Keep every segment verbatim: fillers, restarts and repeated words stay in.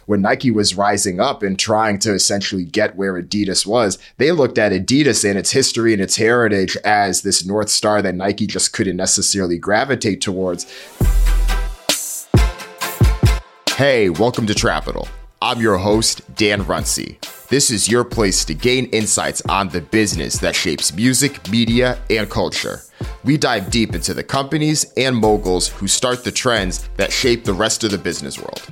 When Nike was rising up and trying to essentially get where Adidas was, they looked at Adidas and its history and its heritage as this North Star that Nike just couldn't necessarily gravitate towards. Hey, welcome to Trapital. I'm your host, Dan Runcie. This is your place to gain insights on the business that shapes music, media, and culture. We dive deep into the companies and moguls who start the trends that shape the rest of the business world.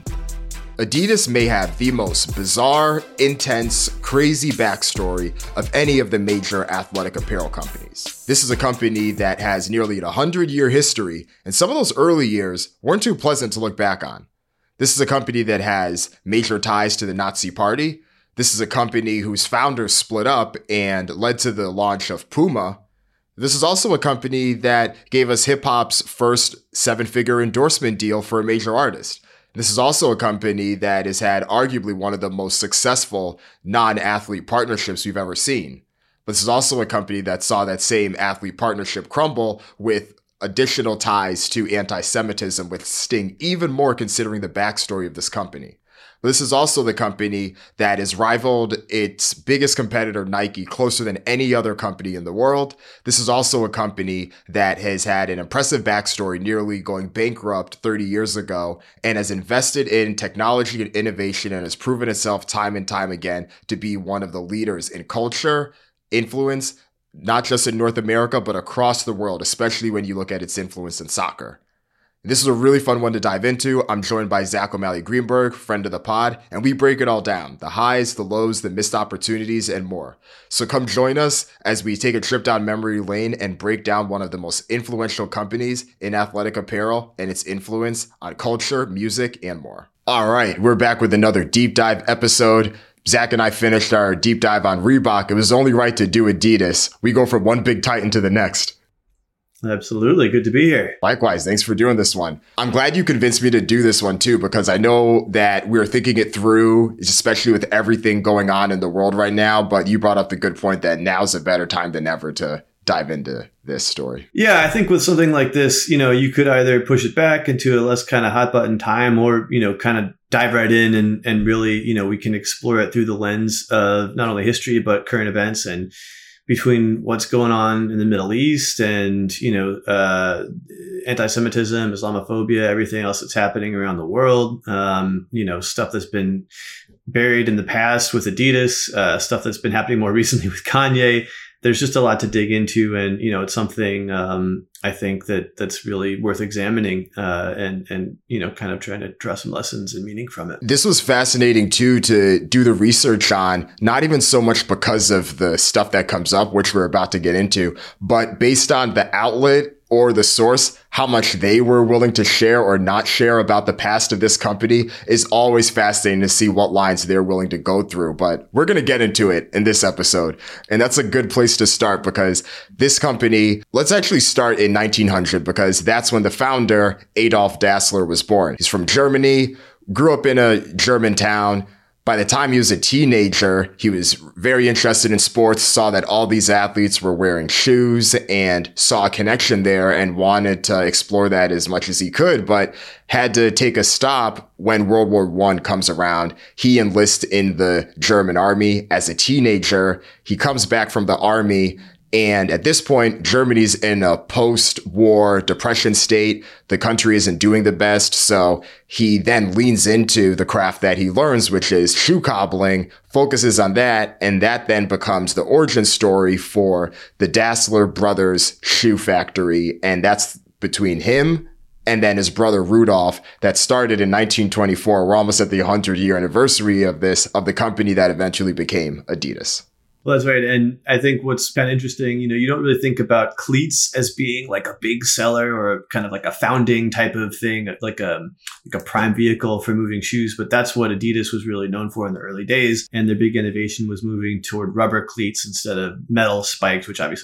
Adidas may have the most bizarre, intense, crazy backstory of any of the major athletic apparel companies. This is a company that has nearly a hundred-year history, and some of those early years weren't too pleasant to look back on. This is a company that has major ties to the Nazi Party. This is a company whose founders split up and led to the launch of Puma. This is also a company that gave us hip-hop's first seven-figure endorsement deal for a major artist. This is also a company that has had arguably one of the most successful non-athlete partnerships we've ever seen. But this is also a company that saw that same athlete partnership crumble with additional ties to anti-Semitism with Sting, even more considering the backstory of this company. But this is also the company that has rivaled its biggest competitor, Nike, closer than any other company in the world. This is also a company that has had an impressive backstory, nearly going bankrupt thirty years ago, and has invested in technology and innovation and has proven itself time and time again to be one of the leaders in culture, influence, not just in North America, but across the world, especially when you look at its influence in soccer. This is a really fun one to dive into. I'm joined by Zach O'Malley Greenberg, friend of the pod, and we break it all down, the highs, the lows, the missed opportunities, and more. So come join us as we take a trip down memory lane and break down one of the most influential companies in athletic apparel and its influence on culture, music, and more. All right, we're back with another deep dive episode. Zach and I finished our deep dive on Reebok. It was only right to do Adidas. We go from one big titan to the next. Absolutely. Good to be here. Likewise. Thanks for doing this one. I'm glad you convinced me to do this one too, because I know that we were thinking it through, especially with everything going on in the world right now. But you brought up the good point that now's a better time than ever to dive into this story. Yeah, I think with something like this, you know, you could either push it back into a less kind of hot button time or, you know, kind of dive right in and, and really, you know, we can explore it through the lens of not only history, but current events and between what's going on in the Middle East and, you know, uh, anti-Semitism, Islamophobia, everything else that's happening around the world, um, you know, stuff that's been buried in the past with Adidas, uh, stuff that's been happening more recently with Kanye. There's just a lot to dig into. And, you know, it's something um, I think that that's really worth examining uh, and, and, you know, kind of trying to draw some lessons and meaning from it. This was fascinating, too, to do the research on, not even so much because of the stuff that comes up, which we're about to get into, but based on the outlet or the source, how much they were willing to share or not share about the past of this company is always fascinating to see what lines they're willing to go through. But we're going to get into it in this episode. And that's a good place to start because this company, let's actually start in nineteen hundred because that's when the founder, Adolf Dassler, was born. He's from Germany, grew up in a German town. By the time he was a teenager, he was very interested in sports, saw that all these athletes were wearing shoes and saw a connection there and wanted to explore that as much as he could, but had to take a stop when World War One comes around. He enlists in the German army as a teenager. He comes back from the army. And at this point, Germany's in a post-war depression state. The country isn't doing the best. So he then leans into the craft that he learns, which is shoe cobbling, focuses on that. And that then becomes the origin story for the Dassler Brothers Shoe Factory. And that's between him and then his brother Rudolph that started in nineteen twenty-four. We're almost at the hundred-year anniversary of this, of the company that eventually became Adidas. Well, that's right. And I think what's kind of interesting, you know, you don't really think about cleats as being like a big seller or kind of like a founding type of thing, like a like a prime vehicle for moving shoes. But that's what Adidas was really known for in the early days. And their big innovation was moving toward rubber cleats instead of metal spikes, which obviously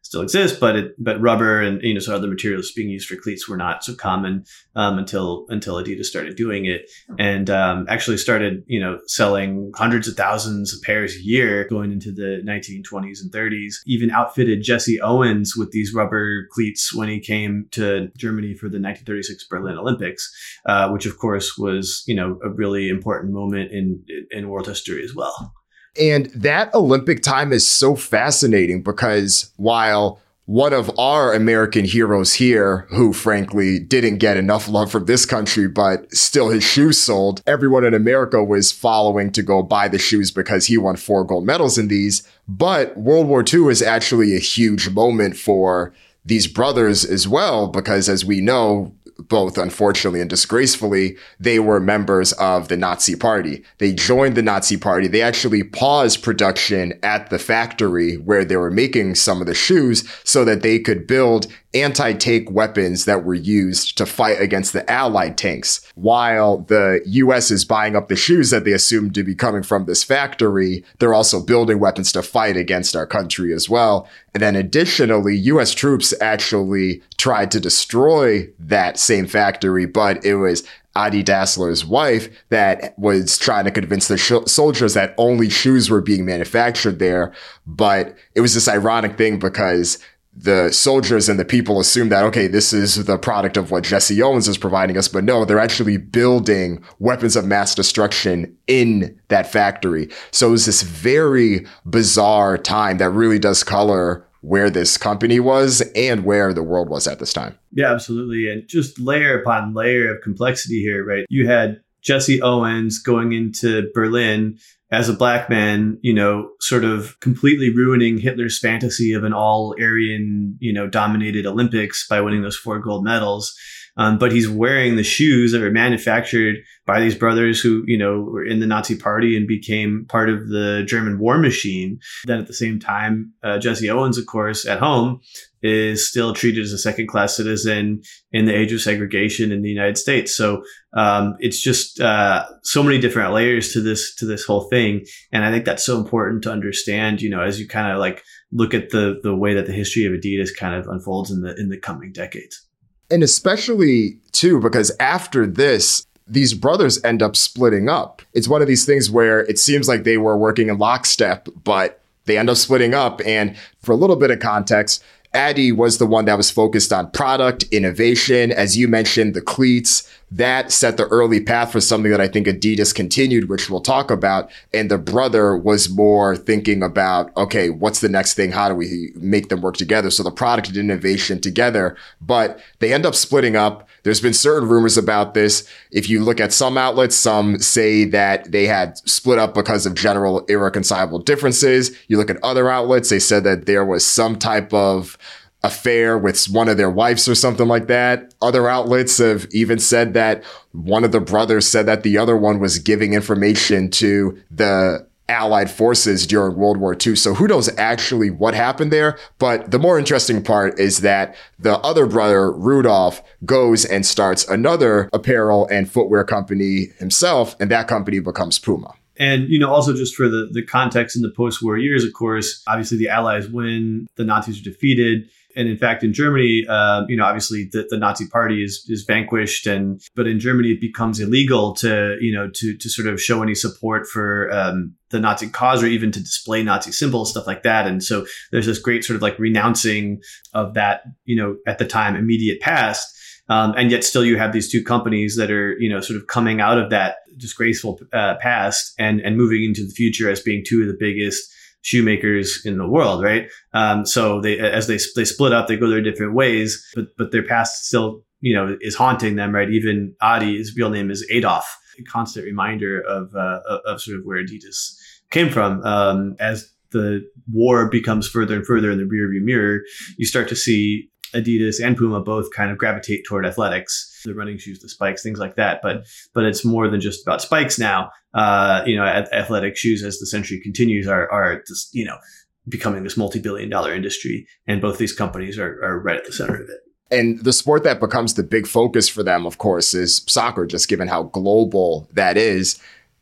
still exists, but it, but rubber and, you know, so other materials being used for cleats were not so common um, until until Adidas started doing it, and um, actually started, you know, selling hundreds of thousands of pairs a year going into the nineteen twenties and thirties. Even outfitted Jesse Owens with these rubber cleats when he came to Germany for the nineteen thirty-six Berlin Olympics, uh, which of course was, you know, a really important moment in in world history as well. And that Olympic time is so fascinating because while one of our American heroes here, who frankly didn't get enough love from this country, but still his shoes sold, everyone in America was following to go buy the shoes because he won four gold medals in these. But World War Two is actually a huge moment for these brothers as well, because as we know, both unfortunately and disgracefully, they were members of the Nazi Party. They joined the Nazi Party. They actually paused production at the factory where they were making some of the shoes so that they could build anti-tank weapons that were used to fight against the Allied tanks. While the U S is buying up the shoes that they assumed to be coming from this factory, they're also building weapons to fight against our country as well. And then additionally, U S troops actually tried to destroy that same factory, but it was Adi Dassler's wife that was trying to convince the sh- soldiers that only shoes were being manufactured there. But it was this ironic thing because the soldiers and the people assume that, okay, this is the product of what Jesse Owens is providing us. But no, they're actually building weapons of mass destruction in that factory. So it was this very bizarre time that really does color where this company was and where the world was at this time. Yeah, absolutely. And just layer upon layer of complexity here, right? You had Jesse Owens going into Berlin as a black man, you know, sort of completely ruining Hitler's fantasy of an all Aryan, you know, dominated Olympics by winning those four gold medals. Um, but he's wearing the shoes that are manufactured by these brothers who, you know, were in the Nazi Party and became part of the German war machine. Then at the same time, uh, Jesse Owens, of course, at home is still treated as a second class citizen in the age of segregation in the United States. So um, it's just uh, so many different layers to this to this whole thing. And I think that's so important to understand, you know, as you kind of like look at the the way that the history of Adidas kind of unfolds in the in the coming decades. And especially, too, because after this, these brothers end up splitting up. It's one of these things where it seems like they were working in lockstep, but they end up splitting up. And for a little bit of context, Adi was the one that was focused on product, innovation. As you mentioned, the cleats, that set the early path for something that I think Adidas continued, which we'll talk about. And the brother was more thinking about, okay, what's the next thing? How do we make them work together? So the product and innovation together, but they end up splitting up. There's been certain rumors about this. If you look at some outlets, some say that they had split up because of general irreconcilable differences. You look at other outlets, they said that there was some type of affair with one of their wives or something like that. Other outlets have even said that one of the brothers said that the other one was giving information to the Allied forces during World War Two. So who knows actually what happened there? But the more interesting part is that the other brother, Rudolf, goes and starts another apparel and footwear company himself, and that company becomes Puma. And, you know, also just for the, the context in the post-war years, of course, obviously the Allies win, the Nazis are defeated. And in fact, in Germany, uh, you know, obviously the, the Nazi Party is is vanquished, and but in Germany it becomes illegal to, you know, to to sort of show any support for um, the Nazi cause or even to display Nazi symbols, stuff like that. And so there's this great sort of like renouncing of that, you know, at the time immediate past. Um, and yet still you have these two companies that are, you know, sort of coming out of that disgraceful uh, past and and moving into the future as being two of the biggest shoemakers in the world, right? Um, so they, as they they split up, they go their different ways, but but their past still, you know, is haunting them, right? Even Adi, his real name is Adolf, a constant reminder of uh, of sort of where Adidas came from. Um, as the war becomes further and further in the rearview mirror, you start to see Adidas and Puma both kind of gravitate toward athletics, the running shoes, the spikes, things like that. But but it's more than just about spikes now. Uh, you know, athletic shoes, as the century continues, are are just, you know, becoming this multi-billion dollar industry, and both these companies are are right at the center of it. And the sport that becomes the big focus for them, of course, is soccer, just given how global that is.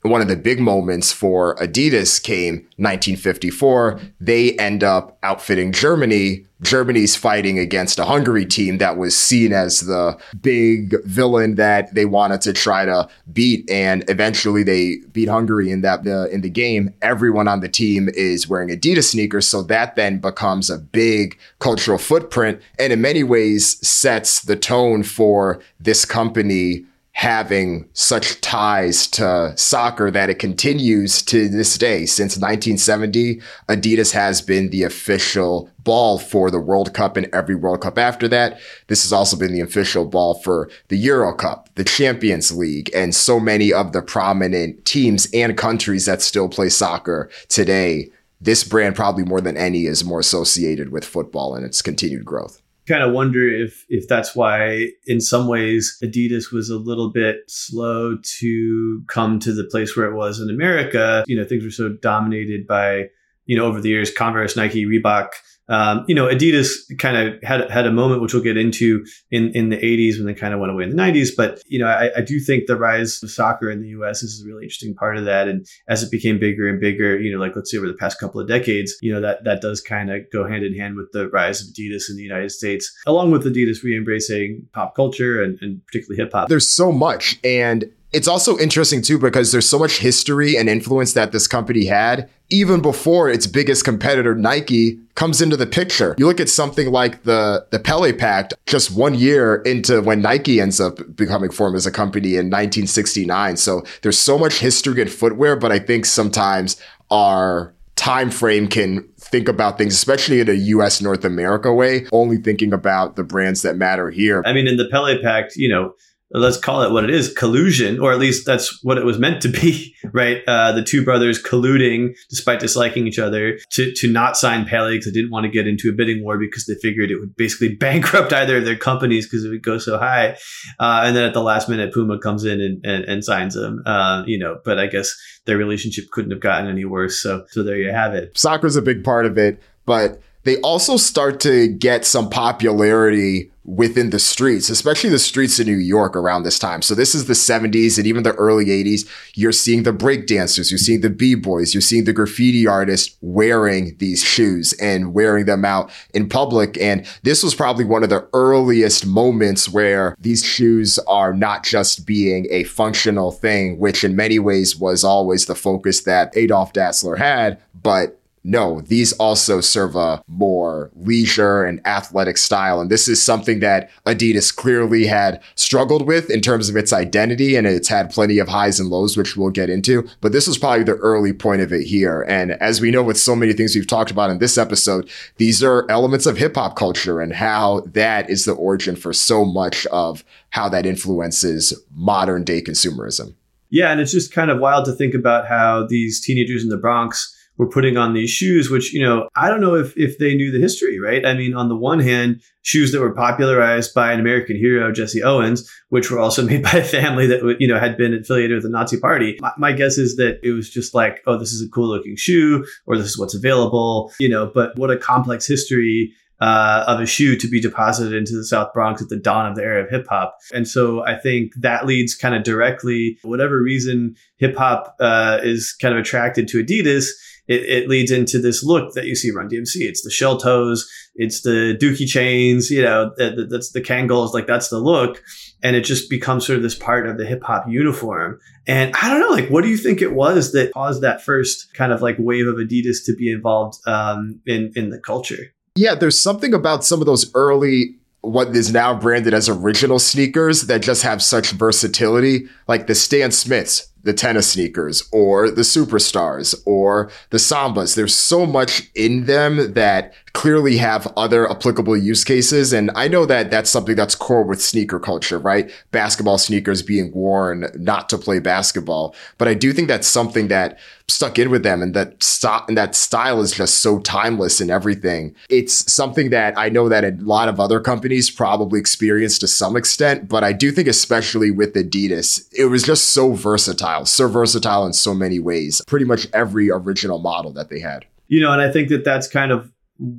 one of the big moments for Adidas came nineteen fifty-four. They end up outfitting Germany. Germany's fighting against a Hungary team that was seen as the big villain that they wanted to try to beat. And eventually they beat Hungary in that uh, in the game. Everyone on the team is wearing Adidas sneakers. So that then becomes a big cultural footprint and in many ways sets the tone for this company having such ties to soccer that it continues to this day. Since nineteen seventy, Adidas has been the official ball for the World Cup and every World Cup after that. This has also been the official ball for the Euro Cup, the Champions League, and so many of the prominent teams and countries that still play soccer today. This brand, probably more than any, is more associated with football and its continued growth. Kind of wonder if if that's why in some ways Adidas was a little bit slow to come to the place where it was in America. You know, things were so dominated by, you know, over the years, Converse, Nike, Reebok. Um, you know, Adidas kind of had had a moment, which we'll get into in, in the eighties when they kind of went away in the nineties. But, you know, I, I do think the rise of soccer in the U S is a really interesting part of that. And as it became bigger and bigger, you know, like let's say over the past couple of decades, you know, that, that does kind of go hand in hand with the rise of Adidas in the United States, along with Adidas re-embracing pop culture and, and particularly hip hop. There's so much. And it's also interesting, too, because there's so much history and influence that this company had even before its biggest competitor, Nike, comes into the picture. You look at something like the, the Pele Pact, just one year into when Nike ends up becoming formed as a company in nineteen sixty-nine. So there's so much history in footwear, but I think sometimes our time frame can think about things, especially in a U S North America way, only thinking about the brands that matter here. I mean, in the Pele Pact, you know, let's call it what it is, collusion, or at least that's what it was meant to be, right? Uh, the two brothers colluding despite disliking each other to, to not sign Pele because they didn't want to get into a bidding war because they figured it would basically bankrupt either of their companies because it would go so high. Uh, and then at the last minute, Puma comes in and, and, and signs them, uh, you know, but I guess their relationship couldn't have gotten any worse. So, so there you have it. Soccer's a big part of it, but they also start to get some popularity within the streets, especially the streets of New York around this time. So this is the seventies and even the early eighties. You're seeing the breakdancers, you're seeing the b-boys, you're seeing the graffiti artists wearing these shoes and wearing them out in public. And this was probably one of the earliest moments where these shoes are not just being a functional thing, which in many ways was always the focus that Adolf Dassler had, but no, these also serve a more leisure and athletic style. And this is something that Adidas clearly had struggled with in terms of its identity. And it's had plenty of highs and lows, which we'll get into. But this was probably the early point of it here. And as we know, with so many things we've talked about in this episode, these are elements of hip hop culture and how that is the origin for so much of how that influences modern day consumerism. Yeah. And it's just kind of wild to think about how these teenagers in the Bronx were putting on these shoes, which, you know, I don't know if, if they knew the history, right? I mean, on the one hand, shoes that were popularized by an American hero, Jesse Owens, which were also made by a family that, you know, had been affiliated with the Nazi party. My, my guess is that it was just like, oh, this is a cool looking shoe, or this is what's available, you know, but what a complex history Uh, of a shoe to be deposited into the South Bronx at the dawn of the era of hip hop. And so I think that leads kind of directly, whatever reason hip hop uh, is kind of attracted to Adidas, it, it leads into this look that you see Run D M C. It's the shell toes, it's the dookie chains, you know, that, that's the Kangol, like that's the look. And it just becomes sort of this part of the hip hop uniform. And I don't know, like, what do you think it was that caused that first kind of like wave of Adidas to be involved um, in, in the culture? Yeah, there's something about some of those early, what is now branded as original sneakers that just have such versatility, like the Stan Smiths, the tennis sneakers, or the Superstars, or the Sambas. There's so much in them that clearly have other applicable use cases. And I know that that's something that's core with sneaker culture, right? Basketball sneakers being worn not to play basketball. But I do think that's something that stuck in with them, and that st- and that style is just so timeless in everything. It's something that I know that a lot of other companies probably experienced to some extent, but I do think especially with Adidas, it was just so versatile, so versatile in so many ways. Pretty much every original model that they had. You know, and I think that that's kind of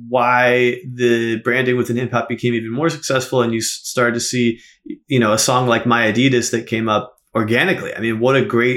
why the branding within hip hop became even more successful. And you started to see, you know, a song like My Adidas that came up organically. I mean, what a great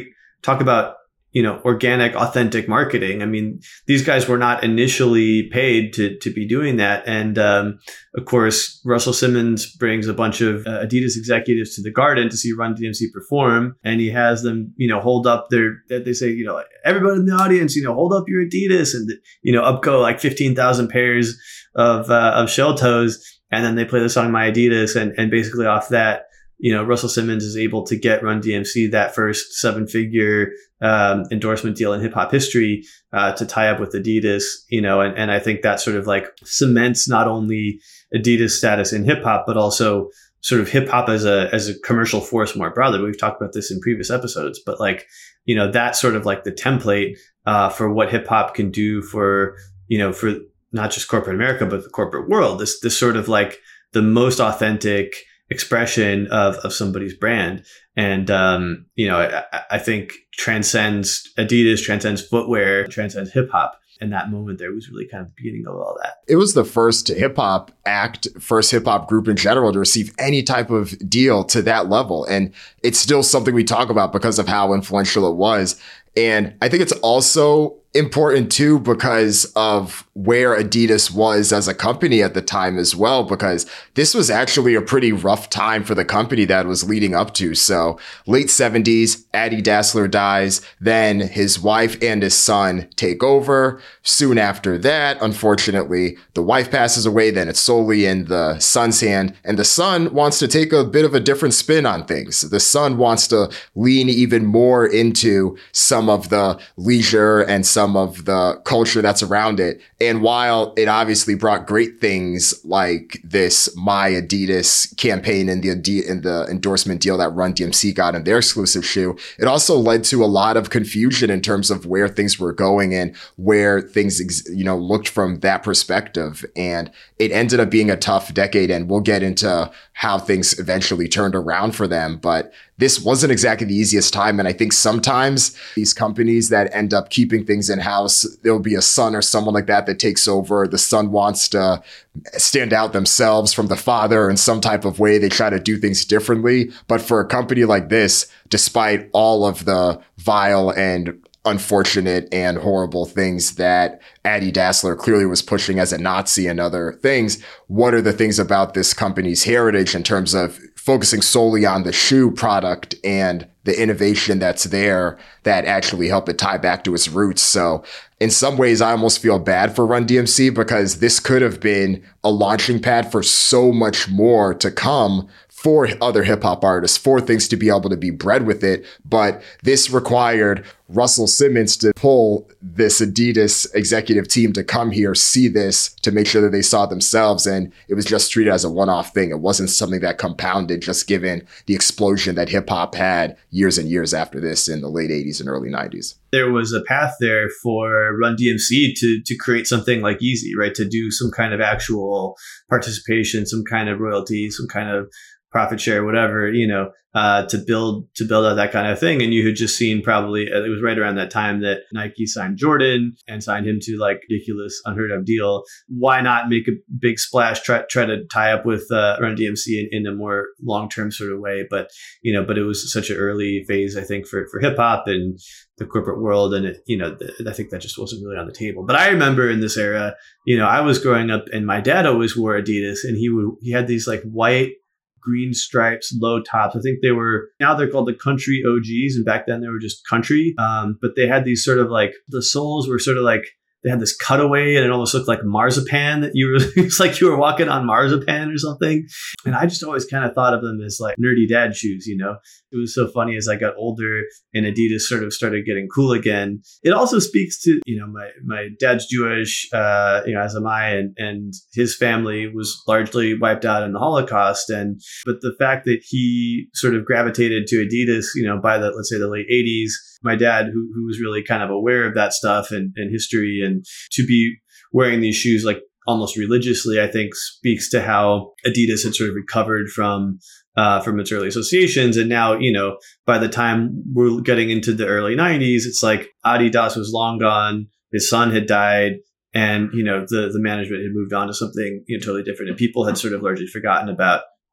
talk about, you know, organic, authentic marketing. I mean, these guys were not initially paid to to be doing that. And um, of course, Russell Simmons brings a bunch of uh, Adidas executives to the Garden to see Run D M C perform. And he has them, you know, hold up their, they say, you know, everybody in the audience, you know, hold up your Adidas, and, you know, up go like fifteen thousand pairs of, uh, of shell toes. And then they play the song My Adidas. And, and basically off that, you know, Russell Simmons is able to get Run D M C that first seven figure um, endorsement deal in hip hop history uh, to tie up with Adidas, you know, and, and I think that sort of like cements not only Adidas status in hip hop, but also sort of hip hop as a, as a commercial force more broadly. We've talked about this in previous episodes, but like, you know, that's sort of like the template uh, for what hip hop can do for, you know, for not just corporate America, but the corporate world. This, this sort of like the most authentic expression of, of somebody's brand. And, um, you know, I, I think transcends Adidas, transcends footwear, transcends hip hop. And that moment there was really kind of the beginning of all that. It was the first hip hop act, first hip hop group in general to receive any type of deal to that level. And it's still something we talk about because of how influential it was. And I think it's also important too because of where Adidas was as a company at the time as well, because this was actually a pretty rough time for the company that was leading up to. So late seventies, Adi Dassler dies. Then his wife and his son take over. Soon after that, unfortunately, the wife passes away. Then it's solely in the son's hand. And the son wants to take a bit of a different spin on things. The son wants to lean even more into some of the leisure and some of the culture that's around it. And while it obviously brought great things like this My Adidas campaign and the and the endorsement deal that Run D M C got in their exclusive shoe, it also led to a lot of confusion in terms of where things were going and where things, you know, looked from that perspective. And it ended up being a tough decade. And we'll get into how things eventually turned around for them. But this wasn't exactly the easiest time. And I think sometimes these companies that end up keeping things in-house, there'll be a son or someone like that that takes over. The son wants to stand out themselves from the father in some type of way. They try to do things differently. But for a company like this, despite all of the vile and unfortunate and horrible things that Adi Dassler clearly was pushing as a Nazi and other things, what are the things about this company's heritage in terms of focusing solely on the shoe product and the innovation that's there that actually help it tie back to its roots? So in some ways, I almost feel bad for Run D M C because this could have been a launching pad for so much more to come for other hip hop artists, for things to be able to be bred with it. But this required Russell Simmons to pull this Adidas executive team to come here, see this, to make sure that they saw themselves. And it was just treated as a one-off thing. It wasn't something that compounded just given the explosion that hip hop had years and years after this in the late eighties and early nineties. There was a path there for Run D M C to to create something like Yeezy, right? To do some kind of actual participation, some kind of royalty, some kind of profit share, whatever, you know, uh, to build, to build out that kind of thing. And you had just seen probably, it was right around that time that Nike signed Jordan and signed him to like ridiculous, unheard of deal. Why not make a big splash, try, try to tie up with uh, Run D M C in, in a more long-term sort of way. But, you know, but it was such an early phase, I think, for, for hip hop and the corporate world. And, it, you know, the, I think that just wasn't really on the table. But I remember in this era, you know, I was growing up and my dad always wore Adidas and he would, he had these like white, green stripes, low tops. I think they were, now they're called the country O Gs. And back then they were just country. Um, but they had these sort of like, the soles were sort of like, they had this cutaway and it almost looked like marzipan that you were, it's like you were walking on marzipan or something. And I just always kind of thought of them as like nerdy dad shoes, you know? It was so funny as I got older and Adidas sort of started getting cool again. It also speaks to, you know, my, my dad's Jewish, uh, you know, as am I, and, and his family was largely wiped out in the Holocaust. And, but the fact that he sort of gravitated to Adidas, you know, by the, let's say the late eighties, my dad, who, who was really kind of aware of that stuff and, and history, and to be wearing these shoes like almost religiously, I think speaks to how Adidas had sort of recovered from uh, from its early associations. And now, you know, by the time we're getting into the early nineties, it's like Adidas was long gone. His son had died. And, you know, the, the management had moved on to something, you know, totally different. And people had sort of largely forgotten about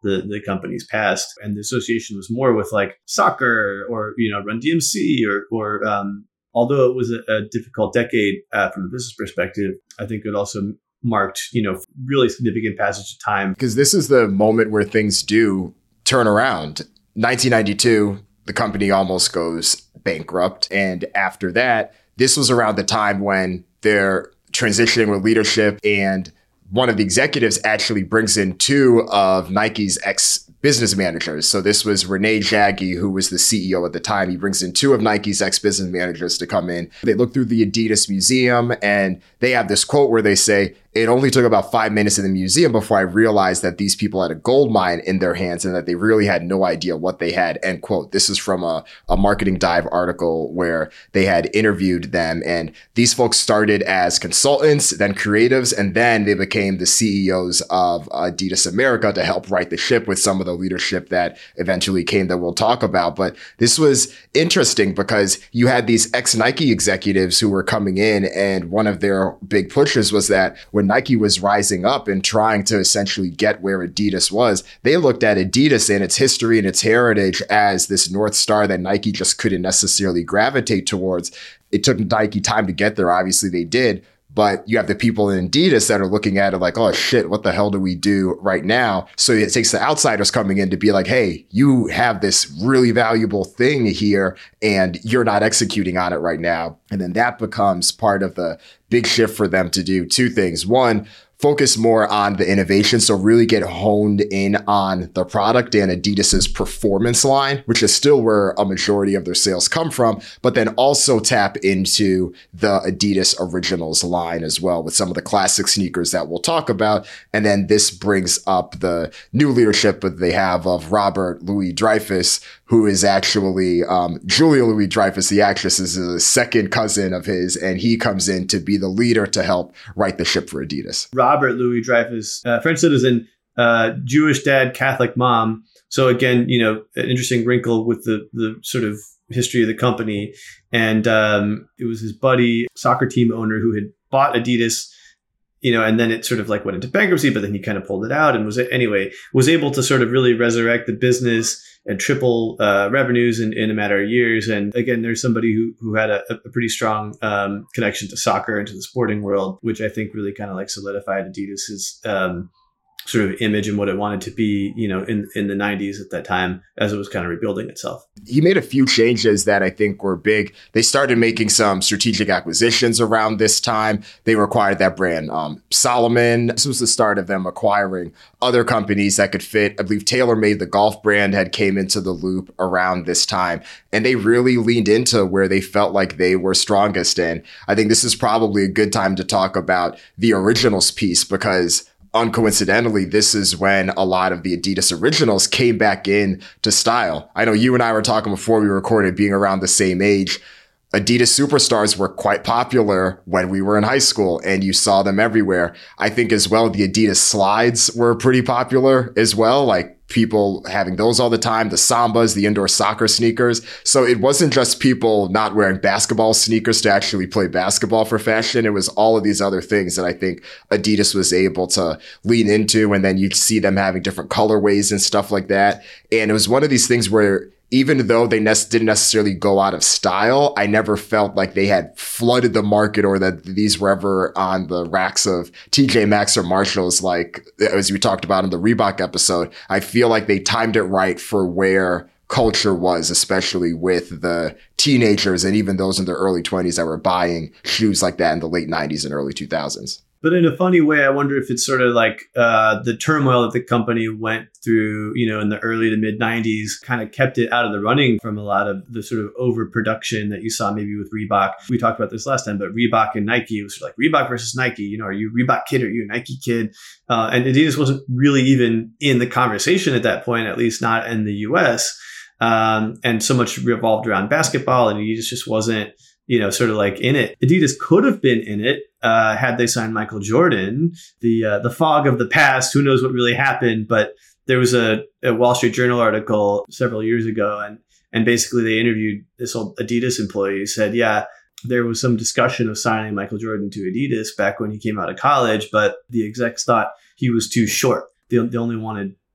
the, the company's past. And the association was more with like soccer or, you know, Run D M C or, or, um, although it was a, a difficult decade uh, from a business perspective, I think it also marked, you know, really significant passage of time. Because this is the moment where things do turn around. nineteen ninety-two, the company almost goes bankrupt. And after that, this was around the time when they're transitioning with leadership, and one of the executives actually brings in two of Nike's ex-business managers. So this was Renee Jaggi, who was the C E O at the time. He brings in two of Nike's ex-business managers to come in. They look through the Adidas museum, and they have this quote where they say, "It only took about five minutes in the museum before I realized that these people had a gold mine in their hands and that they really had no idea what they had," end quote. This is from a, a Marketing Dive article where they had interviewed them. And these folks started as consultants, then creatives, and then they became the C E Os of Adidas America to help right the ship with some of the leadership that eventually came that we'll talk about. But this was interesting because you had these ex-Nike executives who were coming in, and one of their big pushes was that when Nike was rising up and trying to essentially get where Adidas was, they looked at Adidas and its history and its heritage as this North Star that Nike just couldn't necessarily gravitate towards. It took Nike time to get there. Obviously they did. But you have the people in Adidas that are looking at it like, oh shit, what the hell do we do right now? So it takes the outsiders coming in to be like, hey, you have this really valuable thing here and you're not executing on it right now. And then that becomes part of the big shift for them to do two things. One, focus more on the innovation. So really get honed in on the product and Adidas's performance line, which is still where a majority of their sales come from, but then also tap into the Adidas Originals line as well with some of the classic sneakers that we'll talk about. And then this brings up the new leadership that they have of Robert Louis Dreyfus, who is actually um, Julia Louis Dreyfus, the actress, is a second cousin of his, and he comes in to be the leader to help right the ship for Adidas. Robert Louis Dreyfus, uh, French citizen, uh, Jewish dad, Catholic mom. So again, you know, an interesting wrinkle with the the sort of history of the company. And um, it was his buddy, soccer team owner, who had bought Adidas, you know, and then it sort of like went into bankruptcy, but then he kind of pulled it out and was anyway, was able to sort of really resurrect the business and triple uh, revenues in, in a matter of years. And again, there's somebody who who had a, a pretty strong um, connection to soccer and to the sporting world, which I think really kind of like solidified Adidas's um, sort of image and what it wanted to be, you know, in, in the nineties at that time as it was kind of rebuilding itself. He made a few changes that I think were big. They started making some strategic acquisitions around this time. They acquired that brand, um, Salomon. This was the start of them acquiring other companies that could fit. I believe TaylorMade, the golf brand, had came into the loop around this time. And they really leaned into where they felt like they were strongest in. I think this is probably a good time to talk about the Originals piece because uncoincidentally, this is when a lot of the Adidas Originals came back in to style. I know you and I were talking before we recorded, being around the same age. Adidas Superstars were quite popular when we were in high school and you saw them everywhere. I think as well, the Adidas slides were pretty popular as well. Like people having those all the time, the Sambas, the indoor soccer sneakers. So it wasn't just people not wearing basketball sneakers to actually play basketball for fashion. It was all of these other things that I think Adidas was able to lean into. And then you'd see them having different colorways and stuff like that. And it was one of these things where even though they ne- didn't necessarily go out of style, I never felt like they had flooded the market or that these were ever on the racks of T J Maxx or Marshalls, like as we talked about in the Reebok episode. I feel like they timed it right for where culture was, especially with the teenagers and even those in their early twenties that were buying shoes like that in the late nineties and early two thousands. But in a funny way, I wonder if it's sort of like uh, the turmoil that the company went through, you know, in the early to mid nineties kind of kept it out of the running from a lot of the sort of overproduction that you saw maybe with Reebok. We talked about this last time, but Reebok and Nike, it was sort of like Reebok versus Nike. You know, are you a Reebok kid or are you a Nike kid? Uh, and Adidas wasn't really even in the conversation at that point, at least not in the U S. Um, and so much revolved around basketball, and Adidas just wasn't, you know, sort of like in it. Adidas could have been in it uh, had they signed Michael Jordan. The uh, the fog of the past, who knows what really happened, but there was a, a Wall Street Journal article several years ago, and and basically they interviewed this old Adidas employee who said, yeah, there was some discussion of signing Michael Jordan to Adidas back when he came out of college, but the execs thought he was too short. They, they only wanted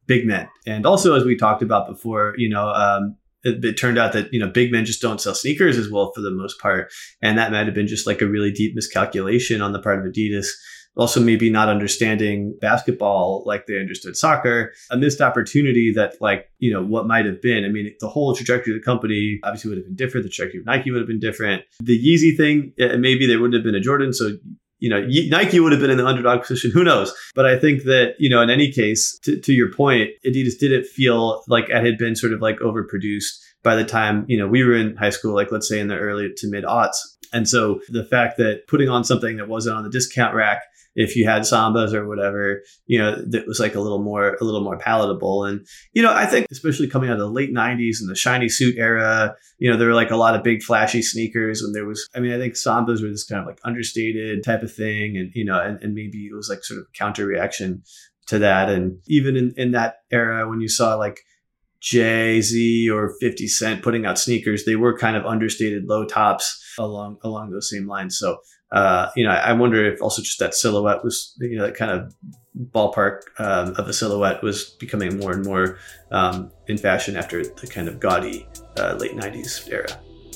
big men. And also, as we talked about before, you know, um, it, it turned out that, you know, big men just don't sell sneakers as well for the most part. And that might have been just like a really deep miscalculation on the part of Adidas. Also, maybe not understanding basketball like they understood soccer, a missed opportunity that, like, you know, what might have been. I mean, the whole trajectory of the company obviously would have been different. The trajectory of Nike would have been different. The Yeezy thing, maybe there wouldn't have been a Jordan. So, you know, Nike would have been in the underdog position. Who knows? But I think that, you know, in any case, to, to your point, Adidas didn't feel like it had been sort of like overproduced by the time, you know, we were in high school, like, let's say in the early to mid aughts. And so the fact that putting on something that wasn't on the discount rack, if you had Sambas or whatever, you know, that was like a little more, a little more palatable. And, you know, I think especially coming out of the late nineties and the shiny suit era, you know, there were like a lot of big flashy sneakers. And there was, I mean, I think Sambas were this kind of like understated type of thing. And, you know, and, and maybe it was like sort of a counter reaction to that. And even in, in that era, when you saw like Jay-Z or fifty Cent putting out sneakers, they were kind of understated low tops along, along those same lines. So, Uh, you know, I wonder if also just that silhouette was, you know, that kind of ballpark um, of a silhouette was becoming more and more um, in fashion after the kind of gaudy uh, late nineties era.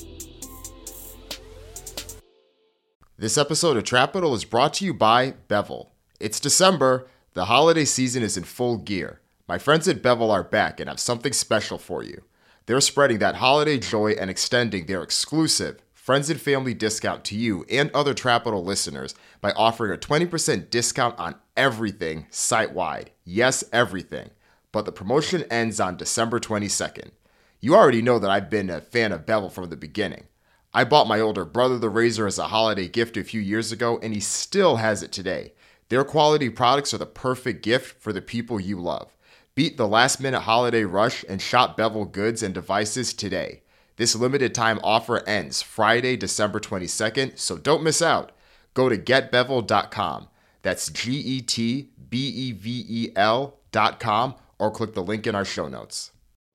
This episode of Trapital is brought to you by Bevel. It's December. The holiday season is in full gear. My friends at Bevel are back and have something special for you. They're spreading that holiday joy and extending their exclusive Friends and Family discount to you and other Trapital listeners by offering a twenty percent discount on everything site-wide. Yes, everything. But the promotion ends on December twenty-second. You already know that I've been a fan of Bevel from the beginning. I bought my older brother the razor as a holiday gift a few years ago, and he still has it today. Their quality products are the perfect gift for the people you love. Beat the last-minute holiday rush and shop Bevel goods and devices today. This limited time offer ends Friday, December twenty-second, so don't miss out. Go to get bevel dot com. That's G E T B E V E L dot com, or click the link in our show notes.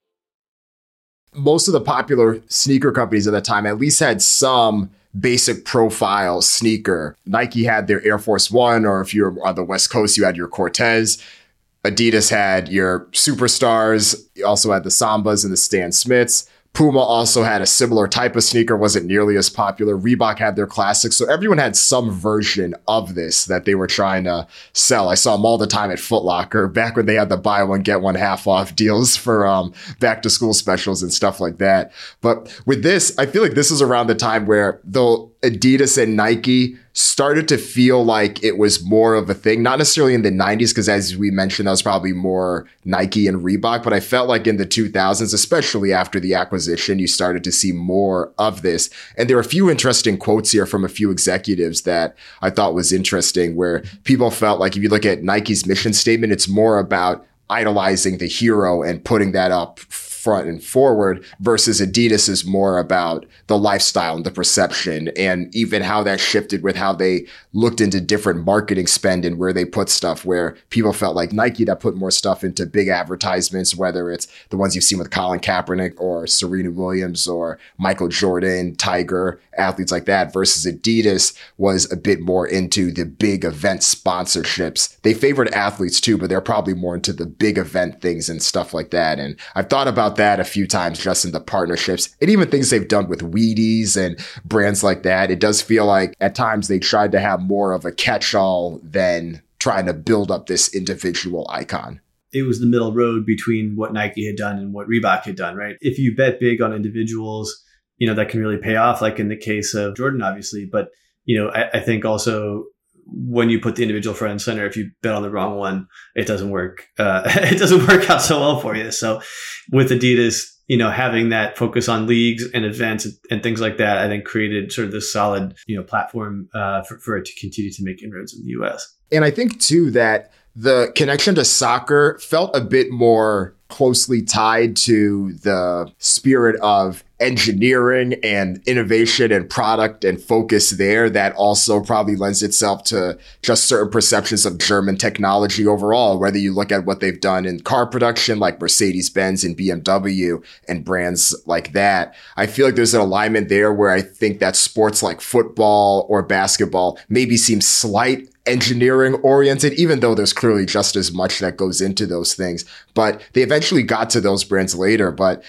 Most of the popular sneaker companies at the time at least had some basic profile sneaker. Nike had their Air Force One, or if you're on the West Coast, you had your Cortez. Adidas had your Superstars. You also had the Sambas and the Stan Smiths. Puma also had a similar type of sneaker, wasn't nearly as popular. Reebok had their classics. So everyone had some version of this that they were trying to sell. I saw them all the time at Foot Locker back when they had the buy one, get one half off deals for um, back to school specials and stuff like that. But with this, I feel like this is around the time where though Adidas and Nike started to feel like it was more of a thing, not necessarily in the nineties, because as we mentioned, that was probably more Nike and Reebok, but I felt like in the two thousands, especially after the acquisition, you started to see more of this. And there are a few interesting quotes here from a few executives that I thought was interesting, where people felt like if you look at Nike's mission statement, it's more about idolizing the hero and putting that up front and forward, versus Adidas is more about the lifestyle and the perception, and even how that shifted with how they looked into different marketing spend and where they put stuff, where people felt like Nike that put more stuff into big advertisements, whether it's the ones you've seen with Colin Kaepernick or Serena Williams or Michael Jordan, Tiger, athletes like that, versus Adidas was a bit more into the big event sponsorships. They favored athletes too, but they're probably more into the big event things and stuff like that. And I've thought about that a few times just in the partnerships and even things they've done with Wheaties and brands like that. It does feel like at times they tried to have more of a catch-all than trying to build up this individual icon. It was the middle road between what Nike had done and what Reebok had done, right? If you bet big on individuals, you know, that can really pay off, like in the case of Jordan, obviously. But, you know, I, I think also when you put the individual front and center, if you bet on the wrong one, it doesn't work. Uh, it doesn't work out so well for you. So with Adidas, you know, having that focus on leagues and events and things like that, I think created sort of this solid, you know, platform uh, for, for it to continue to make inroads in the U S. And I think too that the connection to soccer felt a bit more closely tied to the spirit of engineering and innovation and product and focus there that also probably lends itself to just certain perceptions of German technology overall, whether you look at what they've done in car production like Mercedes-Benz and B M W and brands like that. I feel like there's an alignment there where I think that sports like football or basketball maybe seem slight engineering oriented, even though there's clearly just as much that goes into those things. But they eventually got to those brands later. But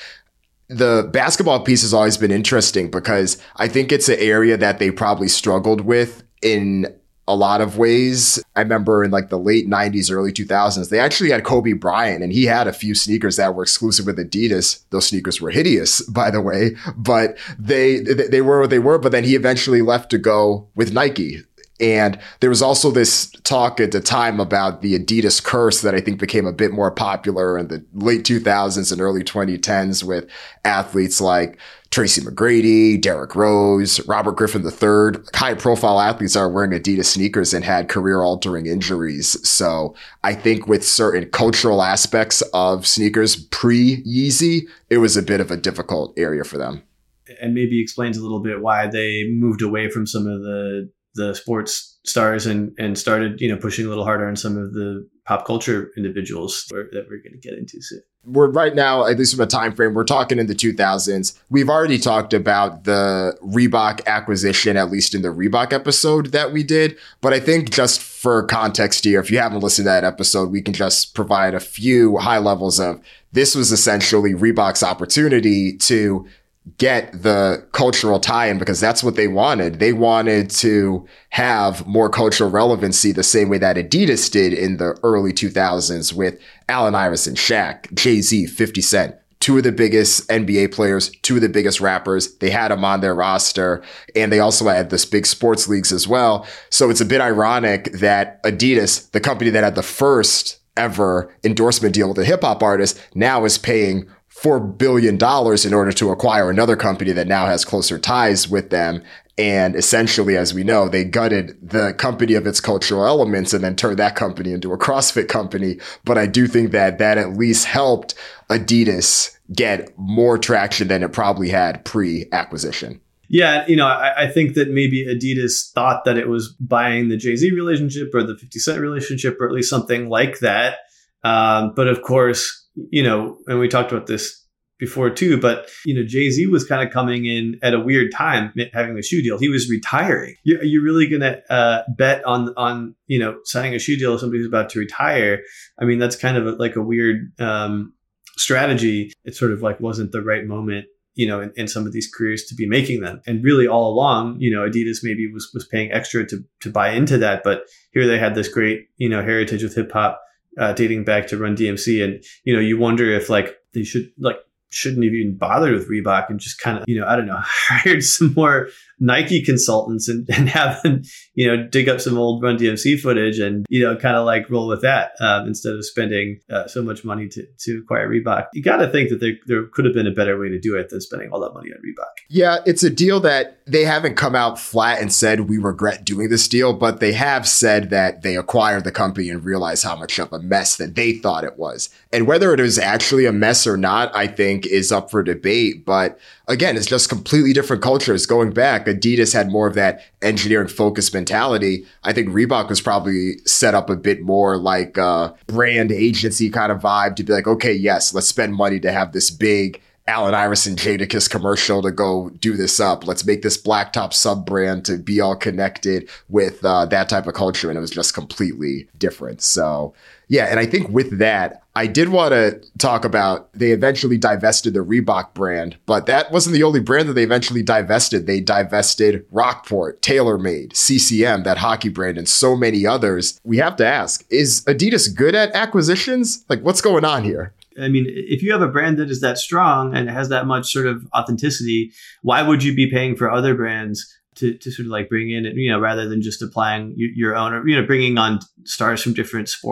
the basketball piece has always been interesting because I think it's an area that they probably struggled with in a lot of ways. I remember in like the late nineties, early two thousands, they actually had Kobe Bryant and he had a few sneakers that were exclusive with Adidas. Those sneakers were hideous, by the way, but they, they were what they were. But then he eventually left to go with Nike. And there was also this talk at the time about the Adidas curse that I think became a bit more popular in the late two thousands and early twenty tens with athletes like Tracy McGrady, Derrick Rose, Robert Griffin the third. High profile athletes are wearing Adidas sneakers and had career altering injuries. So I think with certain cultural aspects of sneakers pre-Yeezy, it was a bit of a difficult area for them. And maybe explains a little bit why they moved away from some of the the sports stars and, and started, you know, pushing a little harder on some of the pop culture individuals that we're going to get into soon. We're right now, at least from a time frame, we're talking in the two thousands. We've already talked about the Reebok acquisition, at least in the Reebok episode that we did. But I think just for context here, if you haven't listened to that episode, we can just provide a few high levels of this was essentially Reebok's opportunity to get the cultural tie-in because that's what they wanted. They wanted to have more cultural relevancy the same way that Adidas did in the early two thousands with Allen Iverson, Shaq, Jay-Z, fifty Cent, two of the biggest N B A players, two of the biggest rappers. They had them on their roster, and they also had this big sports leagues as well. So it's a bit ironic that Adidas, the company that had the first ever endorsement deal with a hip hop artist, now is paying four billion dollars in order to acquire another company that now has closer ties with them. And essentially, as we know, they gutted the company of its cultural elements and then turned that company into a CrossFit company. But I do think that that at least helped Adidas get more traction than it probably had pre-acquisition. Yeah, you know, I, I think that maybe Adidas thought that it was buying the Jay-Z relationship or the fifty Cent relationship or at least something like that. Um, but of course, you know, and we talked about this before too, but, you know, Jay-Z was kind of coming in at a weird time having the shoe deal. He was retiring. Are you really going to uh, bet on, on, you know, signing a shoe deal if somebody's about to retire? I mean, that's kind of a, like a weird um, strategy. It sort of like wasn't the right moment, you know, in, in some of these careers to be making them. And really all along, you know, Adidas maybe was, was paying extra to, to buy into that. But here they had this great, you know, heritage with hip hop. Uh, dating back to Run D M C. And, you know, you wonder if like they should like shouldn't have even bothered with Reebok and just kind of, you know, I don't know, hired some more Nike consultants and, and have them, you know, dig up some old Run D M C footage and, you know, kind of like roll with that um, instead of spending uh, so much money to, to acquire Reebok. You got to think that there, there could have been a better way to do it than spending all that money on Reebok. Yeah, it's a deal that they haven't come out flat and said we regret doing this deal, but they have said that they acquired the company and realized how much of a mess that they thought it was. And whether it is actually a mess or not, I think is up for debate. But again, it's just completely different cultures. Going back, Adidas had more of that engineering focused mentality. I think Reebok was probably set up a bit more like a brand agency kind of vibe to be like, okay, yes, let's spend money to have this big Allen Iverson Jadakiss commercial to go do this up. Let's make this Blacktop sub brand to be all connected with uh, that type of culture. And it was just completely different. So yeah. And I think with that, I did want to talk about they eventually divested the Reebok brand, but that wasn't the only brand that they eventually divested. They divested Rockport, TaylorMade, C C M, that hockey brand, and so many others. We have to ask, is Adidas good at acquisitions? Like, what's going on here? I mean, if you have a brand that is that strong and has that much sort of authenticity, why would you be paying for other brands to, to sort of like bring in, you know, rather than just applying your own, or, you know, bringing on stars from different sports or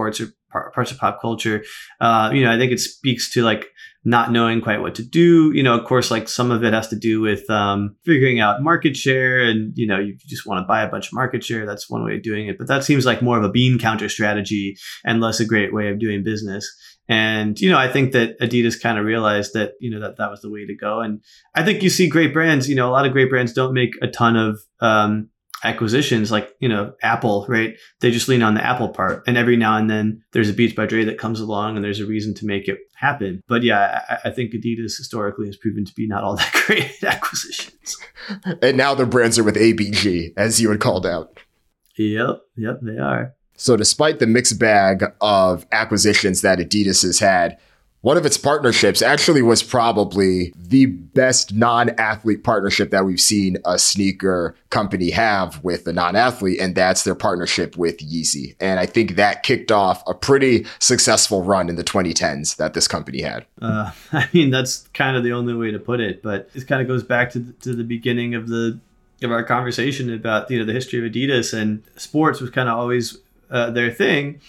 parts of pop culture. Uh, you know, I think it speaks to like not knowing quite what to do. You know, of course, like some of it has to do with um, figuring out market share, and you know, you just want to buy a bunch of market share. That's one way of doing it, but that seems like more of a bean counter strategy and less a great way of doing business. And, you know, I think that Adidas kind of realized that, you know, that that was the way to go. And I think you see great brands, you know, a lot of great brands don't make a ton of um, acquisitions like, you know, Apple, right? They just lean on the Apple part. And every now and then there's a Beats by Dre that comes along and there's a reason to make it happen. But yeah, I, I think Adidas historically has proven to be not all that great at acquisitions. And now their brands are with A B G, as you had called out. Yep. Yep, they are. So despite the mixed bag of acquisitions that Adidas has had, one of its partnerships actually was probably the best non-athlete partnership that we've seen a sneaker company have with a non-athlete, and that's their partnership with Yeezy. And I think that kicked off a pretty successful run in the twenty tens that this company had. Uh, I mean, that's kind of the only way to put it, but it kind of goes back to the, to the beginning of the of our conversation about, you know, the history of Adidas, and sports was kind of always Uh, their thing.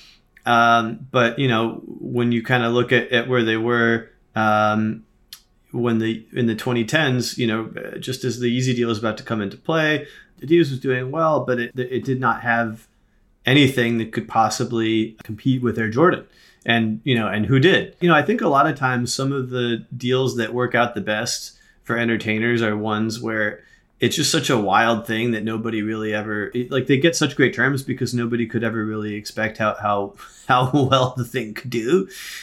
Um, but, you know, when you kind of look at, at where they were um, when the in the twenty tens, you know, just as the Yeezy deal was about to come into play, Adidas was doing well, but it, it did not have anything that could possibly compete with Air Jordan. And, you know, and who did? You know, I think a lot of times some of the deals that work out the best for entertainers are ones where it's just such a wild thing that nobody really ever, like, they get such great terms because nobody could ever really expect how how how well the thing could do.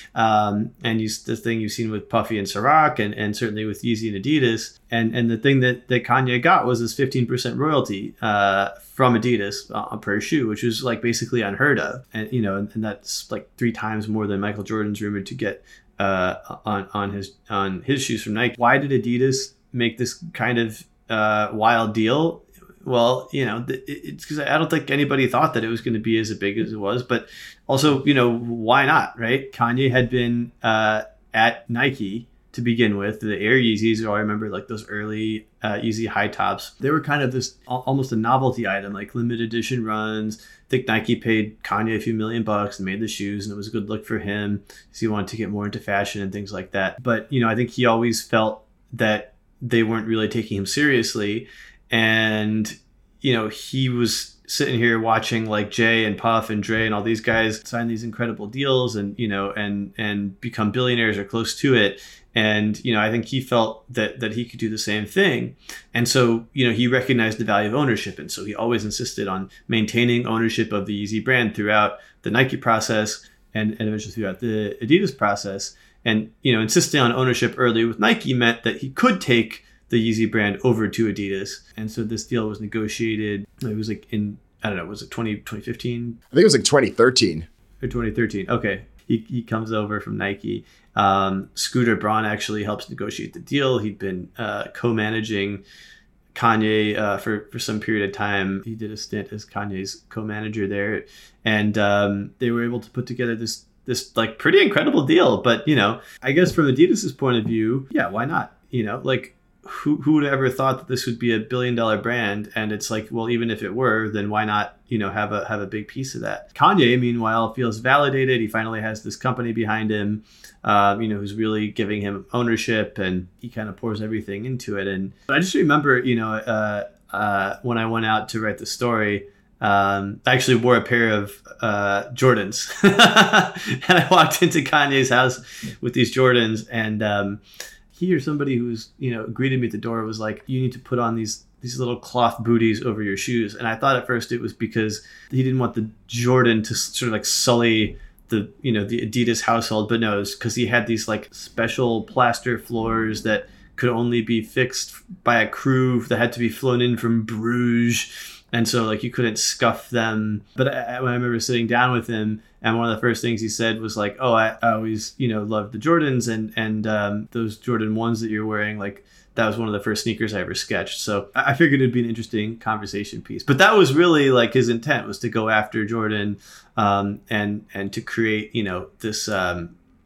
Um, and you, the thing you've seen with Puffy and Ciroc, and, and certainly with Yeezy and Adidas. And and the thing that, that Kanye got was this fifteen percent royalty uh, from Adidas uh, per shoe, which was like basically unheard of. And, you know, and, and that's like three times more than Michael Jordan's rumored to get uh, on, on his on his shoes from Nike. Why did Adidas make this kind of uh wild deal? Well, you know, it's because I don't think anybody thought that it was going to be as big as it was, but also, you know, why not, right? Kanye had been uh at Nike to begin with. The Air Yeezys, I remember like those early uh Yeezy high tops, they were kind of this almost a novelty item, like limited edition runs. I think Nike paid Kanye a few million bucks and made the shoes, and it was a good look for him because he wanted to get more into fashion and things like that. But, you know, I think he always felt that they weren't really taking him seriously. And, you know, he was sitting here watching like Jay and Puff and Dre and all these guys sign these incredible deals and, you know, and, and become billionaires or close to it. And, you know, I think he felt that, that he could do the same thing. And so, you know, he recognized the value of ownership. And so he always insisted on maintaining ownership of the Yeezy brand throughout the Nike process and, and eventually throughout the Adidas process. And, you know, insisting on ownership early with Nike meant that he could take the Yeezy brand over to Adidas. And so this deal was negotiated. It was like in, I don't know, was it twenty, twenty fifteen? I think it was like twenty thirteen. Or twenty thirteen. Okay. He he comes over from Nike. Um, Scooter Braun actually helps negotiate the deal. He'd been uh, co-managing Kanye uh, for, for some period of time. He did a stint as Kanye's co-manager there. And um, they were able to put together this this like pretty incredible deal. But, you know, I guess from Adidas's point of view, yeah, why not? You know, like who who would have ever thought that this would be a billion dollar brand? And it's like, well, even if it were, then why not, you know, have a have a big piece of that? Kanye, meanwhile, feels validated. He finally has this company behind him, um, you know, who's really giving him ownership, and he kind of pours everything into it. And I just remember, you know, uh, uh, when I went out to write the story, Um, I actually wore a pair of uh, Jordans and I walked into Kanye's house with these Jordans, and um, he or somebody who was, you know, greeted me at the door was like, you need to put on these these little cloth booties over your shoes. And I thought at first it was because he didn't want the Jordan to sort of like sully the, you know, the Adidas household, but no, it was because he had these like special plaster floors that could only be fixed by a crew that had to be flown in from Bruges. And so, like, you couldn't scuff them. But I, I remember sitting down with him, and one of the first things he said was like, oh, I, I always, you know, loved the Jordans, and and um, those Jordan ones that you're wearing, like, that was one of the first sneakers I ever sketched. So I figured it'd be an interesting conversation piece. But that was really, like, his intent was to go after Jordan um, and and to create, you know, this um,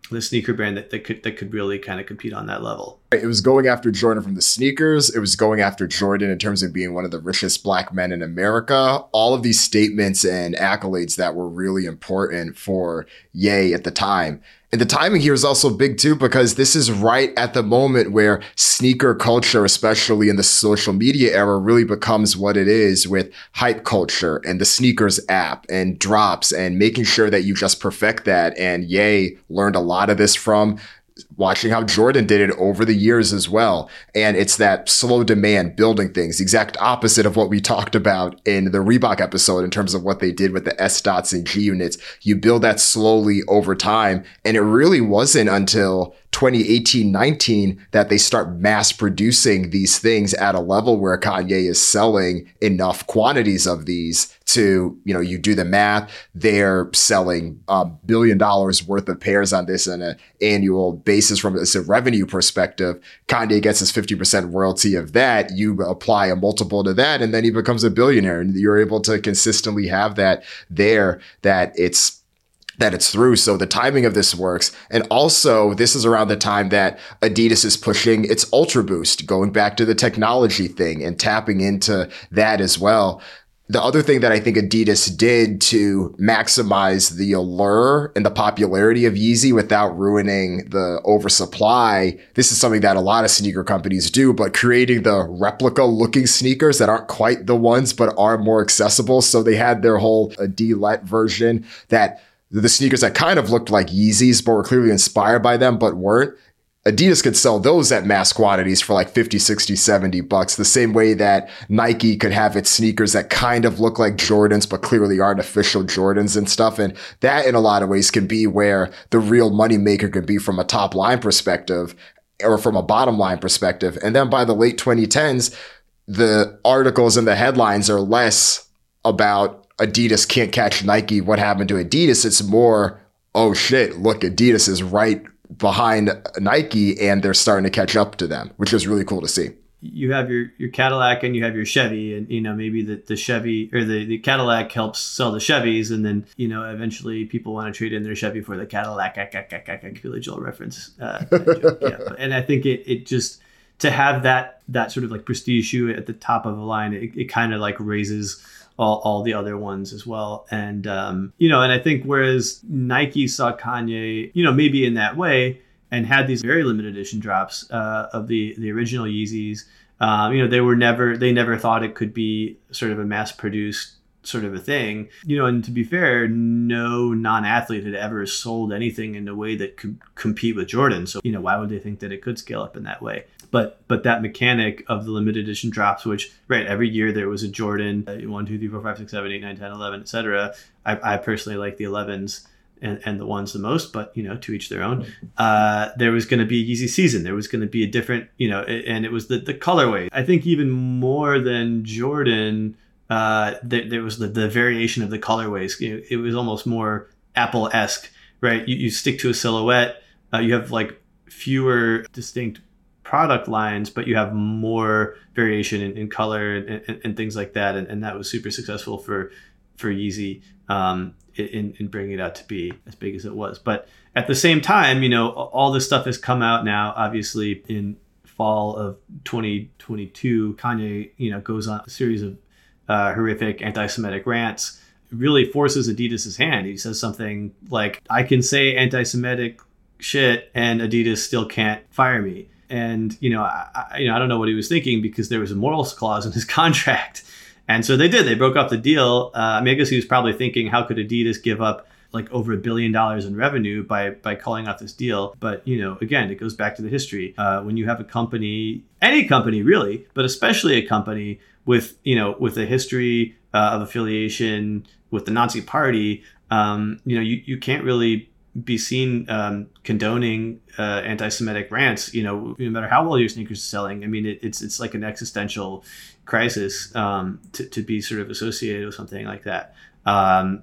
the sneaker brand that, that could that could really kind of compete on that level. It was going after Jordan from the sneakers. It was going after Jordan in terms of being one of the richest black men in America. All of these statements and accolades that were really important for Ye at the time. And the timing here is also big too, because this is right at the moment where sneaker culture, especially in the social media era, really becomes what it is with hype culture and the sneakers app and drops and making sure that you just perfect that. And Ye learned a lot of this from watching how Jordan did it over the years as well. And it's that slow demand building things, the exact opposite of what we talked about in the Reebok episode in terms of what they did with the S dots and G units. You build that slowly over time. And it really wasn't until twenty eighteen nineteen that they start mass producing these things at a level where Kanye is selling enough quantities of these to, you know, you do the math, they're selling a billion dollars worth of pairs on this on an annual basis from a revenue perspective. Kanye gets his fifty percent royalty of that. You apply a multiple to that, and then he becomes a billionaire, and you're able to consistently have that there, that it's that it's through. So the timing of this works. And also, this is around the time that Adidas is pushing its Ultra Boost, going back to the technology thing and tapping into that as well. The other thing that I think Adidas did to maximize the allure and the popularity of Yeezy without ruining the oversupply, this is something that a lot of sneaker companies do, but creating the replica looking sneakers that aren't quite the ones, but are more accessible. So they had their whole Adilet version, that the sneakers that kind of looked like Yeezys, but were clearly inspired by them, but weren't. Adidas could sell those at mass quantities for like fifty, sixty, seventy bucks, the same way that Nike could have its sneakers that kind of look like Jordans, but clearly aren't official Jordans and stuff. And that in a lot of ways can be where the real moneymaker can be from a top line perspective or from a bottom line perspective. And then by the late twenty tens, the articles and the headlines are less about Adidas can't catch Nike, what happened to Adidas? It's more, oh shit, look, Adidas is right behind Nike and they're starting to catch up to them, which is really cool to see. You have your, your Cadillac and you have your Chevy, and, you know, maybe the, the Chevy or the, the Cadillac helps sell the Chevys. And then, you know, eventually people want to trade in their Chevy for the Cadillac, Billy Joel reference. Uh, yeah. And I think it, it just, to have that, that sort of like prestige shoe at the top of the line, it, it kind of like raises all, all the other ones as well. And, um, you know, and I think whereas Nike saw Kanye, you know, maybe in that way and had these very limited edition drops uh, of the, the original Yeezys, um, you know, they were never, they never thought it could be sort of a mass produced sort of a thing, you know, and to be fair, no non-athlete had ever sold anything in a way that could compete with Jordan. So, you know, why would they think that it could scale up in that way? But but that mechanic of the limited edition drops, which, right, every year there was a Jordan, uh, one, two, three, four, five, six, seven, eight, nine, ten, eleven, et cetera. I, I personally like the elevens and, and the ones the most, but, you know, to each their own. Uh, there was going to be a Yeezy season. There was going to be a different, you know, and it was the, the colorway. I think even more than Jordan, uh, there, there was the, the variation of the colorways. You know, it was almost more Apple-esque, right? You, you stick to a silhouette. Uh, you have like fewer distinct product lines, but you have more variation in, in color and, and, and things like that. And, and that was super successful for, for Yeezy um, in, in bringing it out to be as big as it was. But at the same time, you know, all this stuff has come out now, obviously in fall of twenty twenty-two, Kanye, you know, goes on a series of uh, horrific anti-Semitic rants, really forces Adidas's hand. He says something like, I can say anti-Semitic shit and Adidas still can't fire me. And, you know, I, you know, I don't know what he was thinking, because there was a morals clause in his contract. And so they did. They broke off the deal. Uh, I mean, I guess he was probably thinking, how could Adidas give up like over a billion dollars in revenue by by calling off this deal? But, you know, again, it goes back to the history. Uh, when you have a company, any company really, but especially a company with, you know, with a history uh, of affiliation with the Nazi Party, um, you know, you, you can't really be seen um, condoning uh, anti-Semitic rants, you know, no matter how well your sneakers are selling. I mean, it, it's it's like an existential crisis um, to, to be sort of associated with something like that. Um,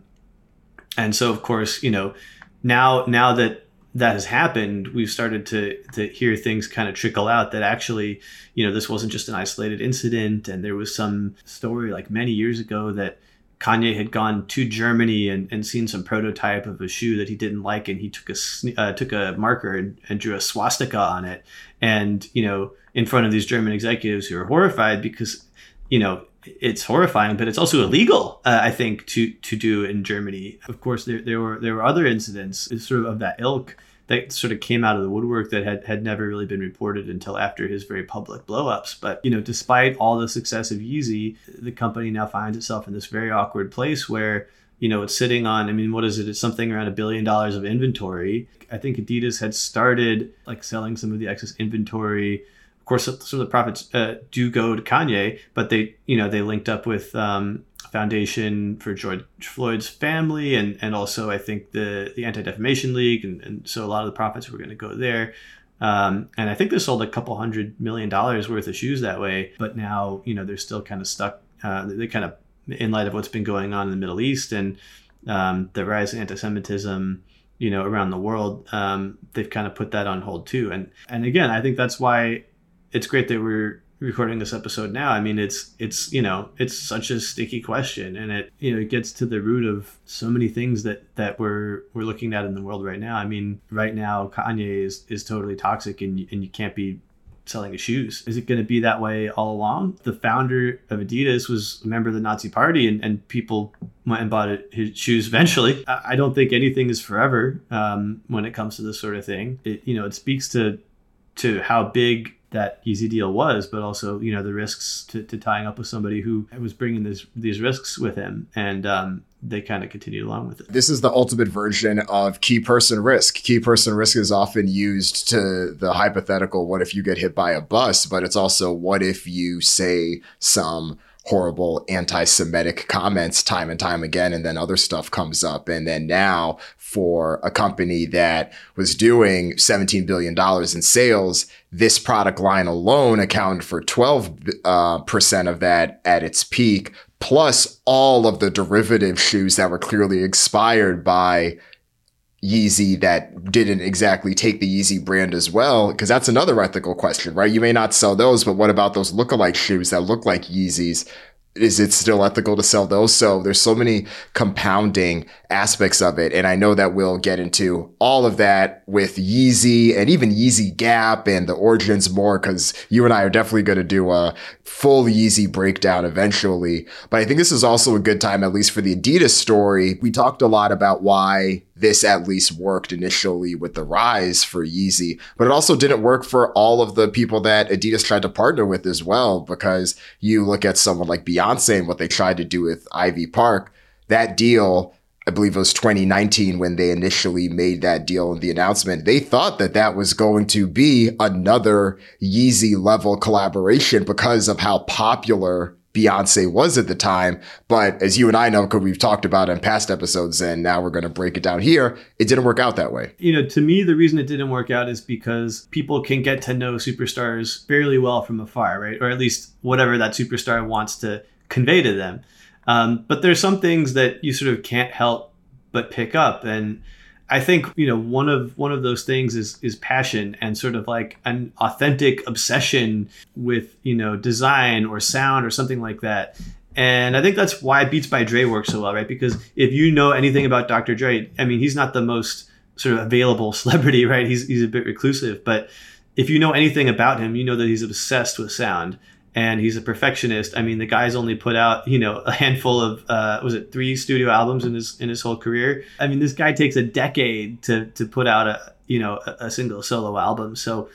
and so, of course, you know, now now that that has happened, we've started to to hear things kind of trickle out that actually, you know, this wasn't just an isolated incident. And there was some story like many years ago that Kanye had gone to Germany and, and seen some prototype of a shoe that he didn't like, and he took a uh, took a marker and, and drew a swastika on it, and you know, in front of these German executives who are horrified because, you know, it's horrifying, but it's also illegal, uh, I think, to to do in Germany. Of course, there there were there were other incidents sort of of that ilk that sort of came out of the woodwork that had, had never really been reported until after his very public blowups. But, you know, despite all the success of Yeezy, the company now finds itself in this very awkward place where, you know, it's sitting on, I mean, what is it? It's something around a billion dollars of inventory. I think Adidas had started like selling some of the excess inventory. Of course, some of the profits uh, do go to Kanye, but they, you know, they linked up with um, Foundation for George Floyd's family, and and also I think the the Anti-Defamation League, and, and so a lot of the profits were going to go there. Um, and I think they sold a couple hundred million dollars worth of shoes that way. But now, you know, they're still kind of stuck. Uh, they kind of, in light of what's been going on in the Middle East and um, the rise in anti-Semitism, you know, around the world, um, they've kind of put that on hold too. And and again, I think that's why it's great that we're recording this episode now. I mean, it's it's you know, it's such a sticky question, and it you know it gets to the root of so many things that that we're we're looking at in the world right now. I mean, right now Kanye is is totally toxic, and you, and you can't be selling his shoes. Is it going to be that way all along? The founder of Adidas was a member of the Nazi Party, and, and people went and bought his shoes eventually. I, I don't think anything is forever um, when it comes to this sort of thing. It, you know, it speaks to to how big that Yeezy deal was, but also, you know, the risks to, to tying up with somebody who was bringing this, these risks with him. And um, they kind of continued along with it. This is the ultimate version of key person risk. Key person risk is often used to the hypothetical, what if you get hit by a bus? But it's also, what if you say some horrible anti-Semitic comments time and time again, and then other stuff comes up. And then now for a company that was doing seventeen billion dollars in sales, this product line alone accounted for twelve percent uh, percent of that at its peak, plus all of the derivative shoes that were clearly expired by Yeezy that didn't exactly take the Yeezy brand as well, because that's another ethical question, right? You may not sell those, but what about those lookalike shoes that look like Yeezys? Is it still ethical to sell those? So there's so many compounding aspects of it. And I know that we'll get into all of that with Yeezy and even Yeezy Gap and the origins more, because you and I are definitely going to do a full Yeezy breakdown eventually. But I think this is also a good time, at least for the Adidas story. We talked a lot about why this at least worked initially with the rise for Yeezy, but it also didn't work for all of the people that Adidas tried to partner with as well, because you look at someone like Beyonce and what they tried to do with Ivy Park. That deal, I believe it was twenty nineteen when they initially made that deal and the announcement, they thought that that was going to be another Yeezy level collaboration because of how popular Beyonce was at the time. But as you and I know, because we've talked about it in past episodes, and now we're going to break it down here, it didn't work out that way. You know, to me, the reason it didn't work out is because people can get to know superstars fairly well from afar, right? Or at least whatever that superstar wants to convey to them. Um, but there's some things that you sort of can't help but pick up. And I think, you know, one of one of those things is is passion and sort of like an authentic obsession with, you know, design or sound or something like that. And I think that's why Beats by Dre works so well, right? Because if you know anything about Doctor Dre, I mean, he's not the most sort of available celebrity, right? He's he's a bit reclusive, but if you know anything about him, you know that he's obsessed with sound. And he's a perfectionist. I mean, the guy's only put out, you know, a handful of, uh, was it three studio albums in his in his whole career? I mean, this guy takes a decade to to put out a, you know, a, a single solo album. So,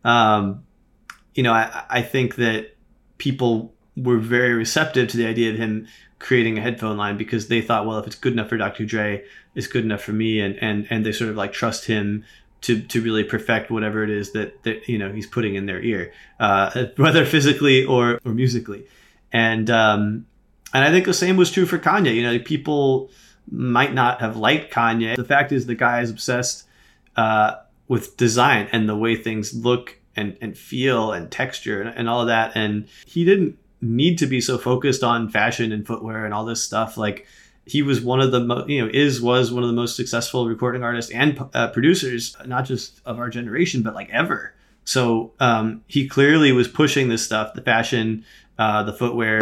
um, you know, I, I think that people were very receptive to the idea of him creating a headphone line because they thought, well, if it's good enough for Doctor Dre, it's good enough for me. And and and they sort of like trust him to to really perfect whatever it is that, that you know he's putting in their ear, uh, whether physically or or musically. And um, and I think the same was true for Kanye. You know, people might not have liked Kanye. The fact is the guy is obsessed uh, with design and the way things look and, and feel and texture and, and all of that. And he didn't need to be so focused on fashion and footwear and all this stuff. Like, he was one of the, mo- you know, is, was one of the most successful recording artists and uh, producers, not just of our generation, but like ever. So um, he clearly was pushing this stuff, the fashion, uh, the footwear,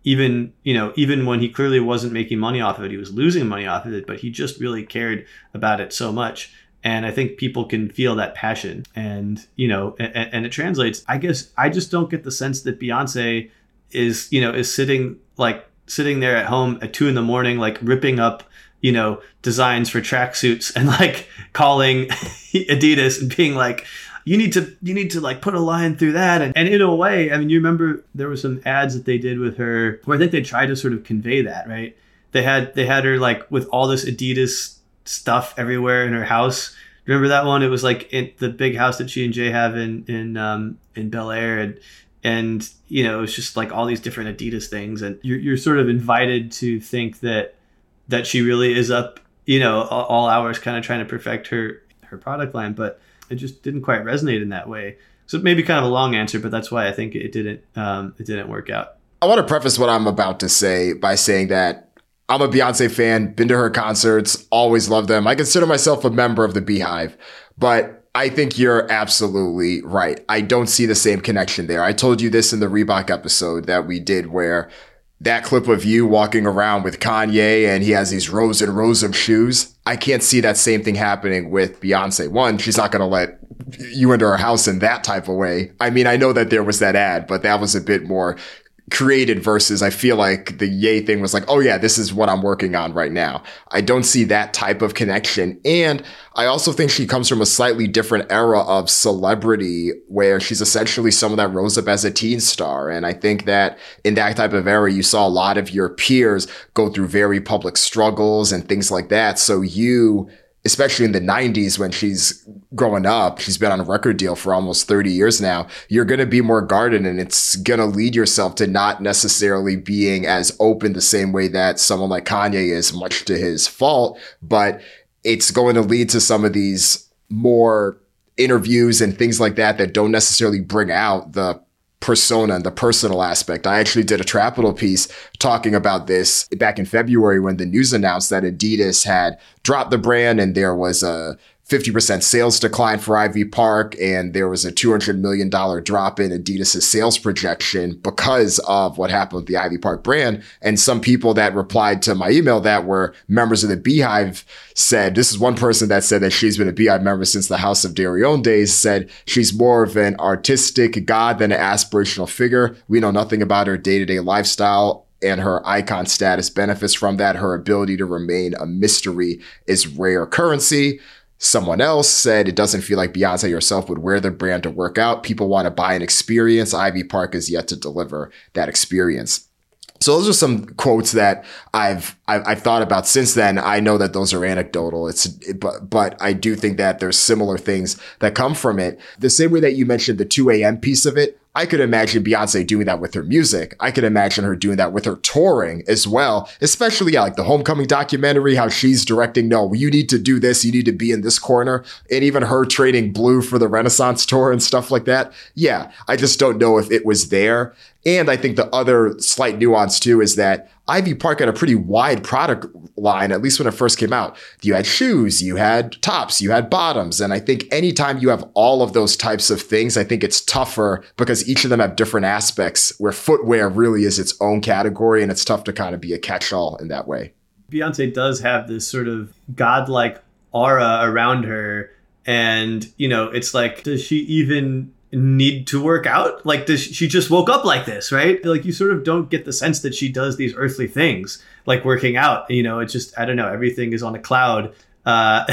even, you know, even when he clearly wasn't making money off of it, he was losing money off of it, but he just really cared about it so much. And I think people can feel that passion, and, you know, and, and it translates. I guess I just don't get the sense that Beyonce is, you know, is sitting like sitting there at home at two in the morning, like ripping up, you know, designs for tracksuits and like calling Adidas and being like, you need to, you need to like put a line through that. And, and in a way, I mean, you remember there were some ads that they did with her where I think they tried to sort of convey that, right? They had, they had her like with all this Adidas stuff everywhere in her house. Remember that one? It was like in the big house that she and Jay have in, in, um, in Bel Air. And, and, you know, it was just like all these different Adidas things. And you're, you're sort of invited to think that, that she really is up, you know, all, all hours kind of trying to perfect her, her product line, but it just didn't quite resonate in that way. So maybe kind of a long answer, but that's why I think it didn't, um, it didn't work out. I want to preface what I'm about to say by saying that I'm a Beyonce fan, been to her concerts, always loved them. I consider myself a member of the Beehive, but I think you're absolutely right. I don't see the same connection there. I told you this in the Reebok episode that we did, where that clip of you walking around with Kanye and he has these rows and rows of shoes. I can't see that same thing happening with Beyonce. One, she's not going to let you into her house in that type of way. I mean, I know that there was that ad, but that was a bit more created versus I feel like the Ye thing was like, oh yeah, this is what I'm working on right now. I don't see that type of connection. And I also think she comes from a slightly different era of celebrity where she's essentially someone that rose up as a teen star. And I think that in that type of era, you saw a lot of your peers go through very public struggles and things like that. So you, especially in the nineties when she's growing up, she's been on a record deal for almost thirty years now, you're going to be more guarded, and it's going to lead yourself to not necessarily being as open the same way that someone like Kanye is, much to his fault, but it's going to lead to some of these more interviews and things like that that don't necessarily bring out the persona and the personal aspect. I actually did a Trapital piece talking about this back in February when the news announced that Adidas had dropped the brand and there was a fifty percent sales decline for Ivy Park, and there was a two hundred million dollars drop in Adidas' sales projection because of what happened with the Ivy Park brand. And some people that replied to my email that were members of the Beehive said, this is one person that said that she's been a Beehive member since the House of Darion days, said she's more of an artistic god than an aspirational figure. We know nothing about her day-to-day lifestyle, and her icon status benefits from that. Her ability to remain a mystery is rare currency. Someone else said it doesn't feel like Beyonce herself would wear the brand to work out. People want to buy an experience. Ivy Park is yet to deliver that experience. So those are some quotes that I've, I've I've thought about since then. I know that those are anecdotal. It's but but I do think that there's similar things that come from it. The same way that you mentioned the two a.m. piece of it, I could imagine Beyonce doing that with her music. I could imagine her doing that with her touring as well, especially yeah, like the Homecoming documentary, how she's directing, no, you need to do this. You need to be in this corner. And even her trading Blue for the Renaissance tour and stuff like that. Yeah, I just don't know if it was there. And I think the other slight nuance too is that Ivy Park had a pretty wide product line, at least when it first came out. You had shoes, you had tops, you had bottoms. And I think anytime you have all of those types of things, I think it's tougher because each of them have different aspects where footwear really is its own category. And it's tough to kind of be a catch-all in that way. Beyonce does have this sort of godlike aura around her. And, you know, it's like, does she even need to work out? Like, does she just woke up like this, right? Like, you sort of don't get the sense that she does these earthly things like working out. You know, it's just, I don't know, everything is on a cloud uh,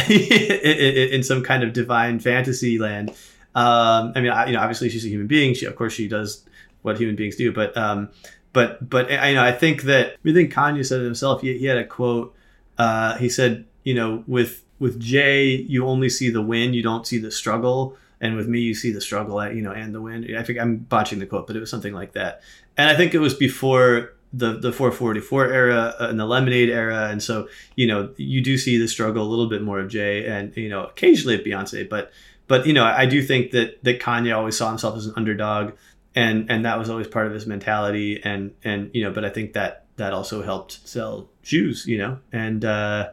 in, in some kind of divine fantasy land. Um, I mean, I, you know, obviously she's a human being. She, of course, she does what human beings do. But, um, but, but I you know, I think that I think Kanye said it himself. He, he had a quote. Uh, he said, you know, with with Jay, you only see the win, you don't see the struggle. And with me, you see the struggle, at, you know, and the win. I think I'm botching the quote, but it was something like that. And I think it was before the the four forty-four era uh, and the Lemonade era. And so, you know, you do see the struggle a little bit more of Jay and, you know, occasionally at Beyonce. But, but you know, I do think that that Kanye always saw himself as an underdog. And and that was always part of his mentality. And, and you know, but I think that that also helped sell shoes, you know, and, uh,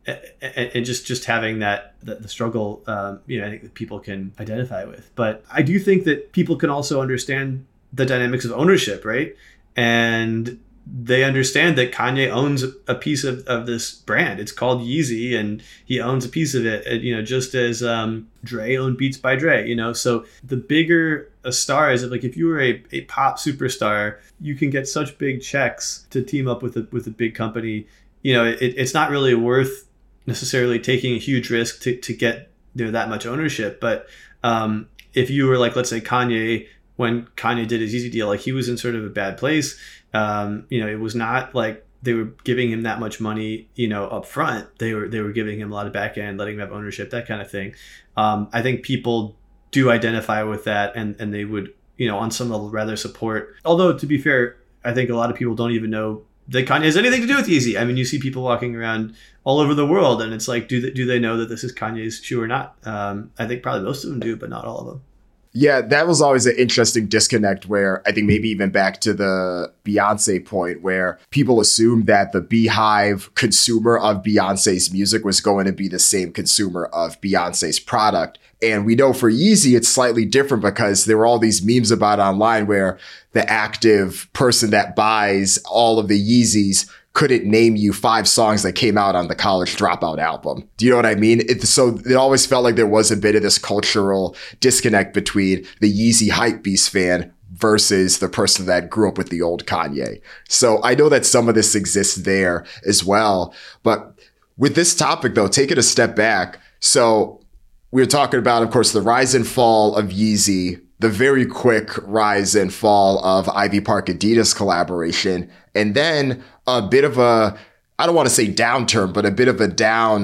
and, and just, just having that, the, the struggle, um, you know, I think that people can identify with. But I do think that people can also understand the dynamics of ownership, right? And they understand that Kanye owns a piece of, of this brand. It's called Yeezy, and he owns a piece of it, you know, just as um, Dre owned Beats by Dre, you know. So the bigger a star is, like if you were a, a pop superstar, you can get such big checks to team up with a, with a big company. You know, it, it's not really worth necessarily taking a huge risk to, to get, you know, that much ownership. But um, if you were like, let's say Kanye, when Kanye did his Yeezy deal, like he was in sort of a bad place. Um, you know, it was not like they were giving him that much money, you know, up front. They were they were giving him a lot of back end, letting him have ownership, that kind of thing. Um, I think people do identify with that, and, and they would, you know, on some level rather support. Although, to be fair, I think a lot of people don't even know that Kanye has anything to do with Yeezy. I mean, you see people walking around all over the world, and it's like, do they, do they know that this is Kanye's shoe or not? Um, I think probably most of them do, but not all of them. Yeah, that was always an interesting disconnect where I think maybe even back to the Beyonce point where people assumed that the Beehive consumer of Beyonce's music was going to be the same consumer of Beyonce's product. And we know for Yeezy, it's slightly different because there were all these memes about online where the active person that buys all of the Yeezys couldn't name you five songs that came out on the College Dropout album. Do you know what I mean? It, so it always felt like there was a bit of this cultural disconnect between the Yeezy hypebeast fan versus the person that grew up with the old Kanye. So I know that some of this exists there as well. But with this topic, though, take it a step back. So we were talking about, of course, the rise and fall of Yeezy, the very quick rise and fall of Ivy Park Adidas collaboration, and then a bit of a, I don't want to say downturn, but a bit of a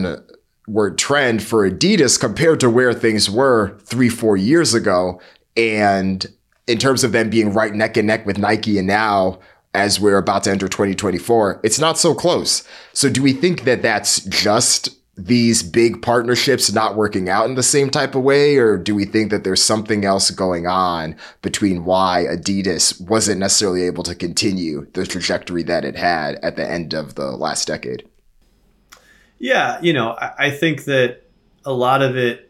downward trend for Adidas compared to where things were three, four years ago. And in terms of them being right neck and neck with Nike, and now as we're about to enter twenty twenty-four, it's not so close. So do we think that that's just these big partnerships not working out in the same type of way? Or do we think that there's something else going on between why Adidas wasn't necessarily able to continue the trajectory that it had at the end of the last decade? Yeah, you know, I, I think that a lot of it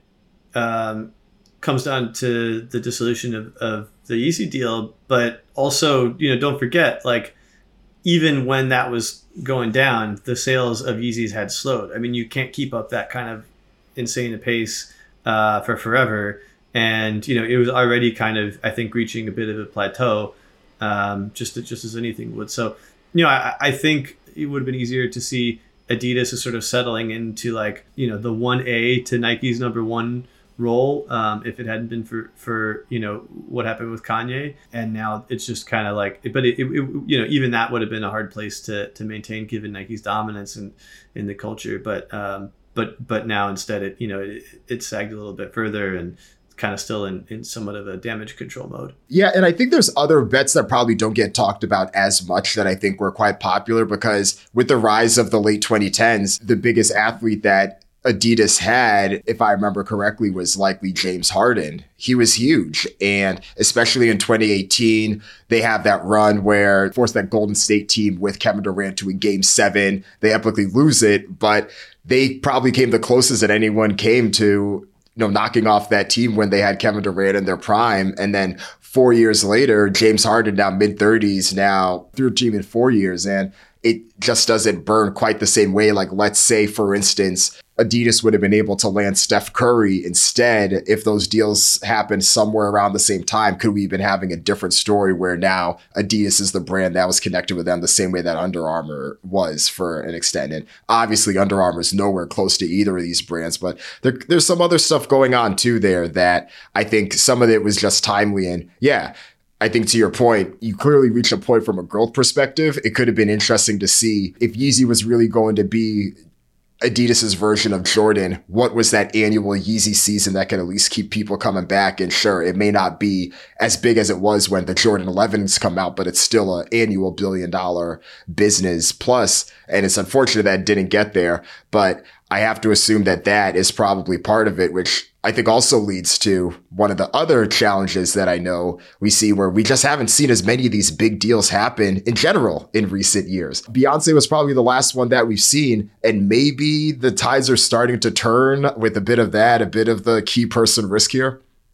um, comes down to the dissolution of, of the Yeezy deal, but also, you know, don't forget, like, even when that was going down, the sales of Yeezys had slowed. I mean, you can't keep up that kind of insane a pace uh, for forever. And, you know, it was already kind of, I think, reaching a bit of a plateau, um, just, just as anything would. So, you know, I, I think it would have been easier to see Adidas is sort of settling into, like, you know, the one A to Nike's number one role, um, if it hadn't been for, for, you know, what happened with Kanye. And now it's just kind of like, but it, it, it, you know, even that would have been a hard place to to maintain given Nike's dominance in, in the culture. But, um, but, but now instead it, you know, it, it sagged a little bit further and kind of still in, in somewhat of a damage control mode. Yeah. And I think there's other bets that probably don't get talked about as much that I think were quite popular, because with the rise of the late twenty tens, the biggest athlete that Adidas had, if I remember correctly, was likely James Harden. He was huge. And especially in twenty eighteen, they have that run where forced that Golden State team with Kevin Durant to a game seven. They epically lose it, but they probably came the closest that anyone came to, you know, knocking off that team when they had Kevin Durant in their prime. And then four years later, James Harden, now mid thirties, now through a team in four years. And it just doesn't burn quite the same way. Like, let's say, for instance, Adidas would have been able to land Steph Curry instead. If those deals happened somewhere around the same time, could we have been having a different story where now Adidas is the brand that was connected with them the same way that Under Armour was for an extent? And obviously Under Armour is nowhere close to either of these brands, but there, there's some other stuff going on too there that I think some of it was just timely. And yeah, I think to your point, you clearly reached a point from a growth perspective. It could have been interesting to see if Yeezy was really going to be Adidas's version of Jordan. What was that annual Yeezy season that could at least keep people coming back? And sure, it may not be as big as it was when the Jordan elevens come out, but it's still an annual billion dollar business plus. And it's unfortunate that it didn't get there, but I have to assume that that is probably part of it, which I think also leads to one of the other challenges that I know we see, where we just haven't seen as many of these big deals happen in general in recent years. Beyonce was probably the last one that we've seen, and maybe the tides are starting to turn with a bit of that, a bit of the key person risk here.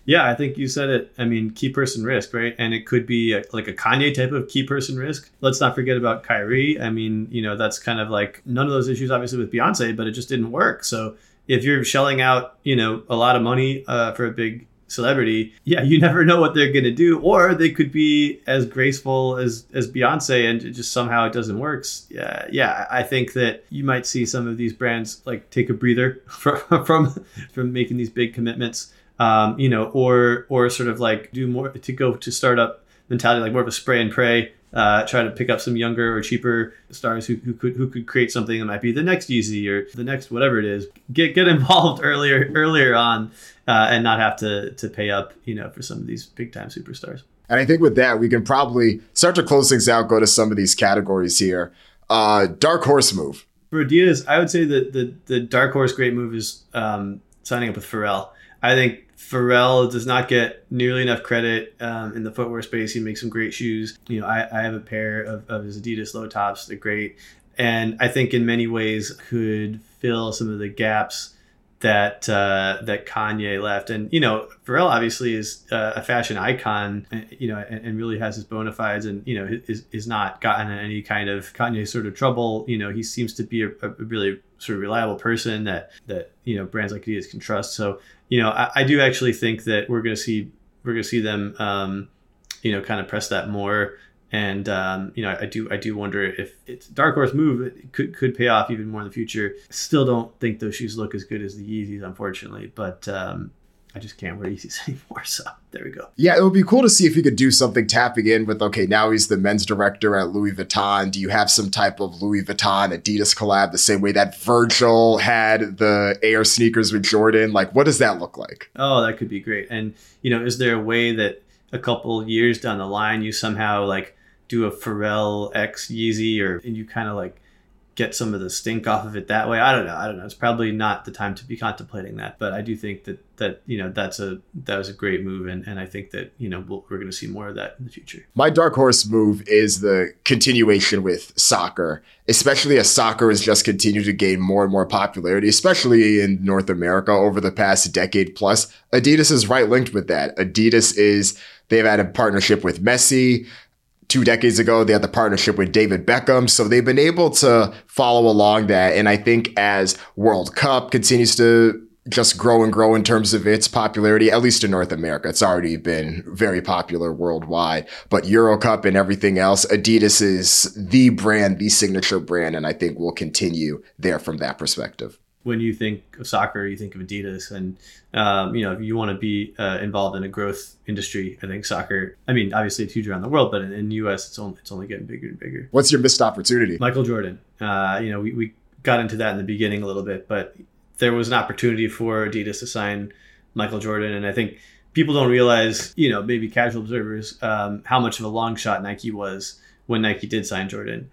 Yeah, I think you said it. I mean, key person risk, right? And it could be a, like a Kanye type of key person risk. Let's not forget about Kyrie. I mean, you know, that's kind of like none of those issues, obviously, with Beyonce, but it just didn't work. So if you're shelling out, you know, a lot of money uh, for a big celebrity, yeah, you never know what they're going to do. Or they could be as graceful as, as Beyonce and it just somehow it doesn't work. Yeah, yeah, I think that you might see some of these brands like take a breather from from, from making these big commitments. Um, you know, or or sort of like do more to go to startup mentality, like more of a spray and pray, uh, try to pick up some younger or cheaper stars who, who could who could create something that might be the next Yeezy or the next whatever it is. Get get involved earlier earlier on uh, and not have to to pay up, you know, for some of these big time superstars. And I think with that, we can probably start to close things out, go to some of these categories here. Uh, dark horse move. For Adidas, I would say that the, the dark horse great move is um, signing up with Pharrell. I think Pharrell does not get nearly enough credit um, in the footwear space. He makes some great shoes. You know, I, I have a pair of, of his Adidas low tops. They're great. And I think in many ways could fill some of the gaps that uh, that Kanye left. And, you know, Pharrell obviously is uh, a fashion icon, you know, and, and really has his bona fides and, you know, is, is not gotten in any kind of Kanye sort of trouble. You know, he seems to be a, a really sort of reliable person that, that, you know, brands like Adidas can trust. So, you know, I, I do actually think that we're going to see, we're going to see them, um, you know, kind of press that more. And, um, you know, I do I do wonder if it's a dark horse move. It could could pay off even more in the future. Still don't think those shoes look as good as the Yeezys, unfortunately. But um, I just can't wear Yeezys anymore. So there we go. Yeah, it would be cool to see if he could do something tapping in with, okay, now he's the men's director at Louis Vuitton. Do you have some type of Louis Vuitton Adidas collab the same way that Virgil had the Air sneakers with Jordan? Like, what does that look like? Oh, that could be great. And, you know, is there a way that a couple years down the line you somehow like do a Pharrell X Yeezy or and you kind of like get some of the stink off of it that way? I don't know. I don't know. It's probably not the time to be contemplating that, but I do think that that, you know, that's a, that was a great move. And, and I think that, you know, we'll, we're going to see more of that in the future. My dark horse move is the continuation with soccer, especially as soccer has just continued to gain more and more popularity, especially in North America over the past decade plus. Adidas is right linked with that. Adidas is, they've had a partnership with Messi. Two decades ago, they had the partnership with David Beckham. So they've been able to follow along that. And I think as World Cup continues to just grow and grow in terms of its popularity, at least in North America, it's already been very popular worldwide. But Euro Cup and everything else, Adidas is the brand, the signature brand. And I think we'll continue there from that perspective. When you think of soccer, you think of Adidas. And, um, you know, if you want to be uh, involved in a growth industry, I think soccer, I mean, obviously it's huge around the world, but in, in the U S, it's only, it's only getting bigger and bigger. What's your missed opportunity? Michael Jordan. Uh, you know, we, we got into that in the beginning a little bit, but there was an opportunity for Adidas to sign Michael Jordan. And I think people don't realize, you know, maybe casual observers, um, how much of a long shot Nike was when Nike did sign Jordan.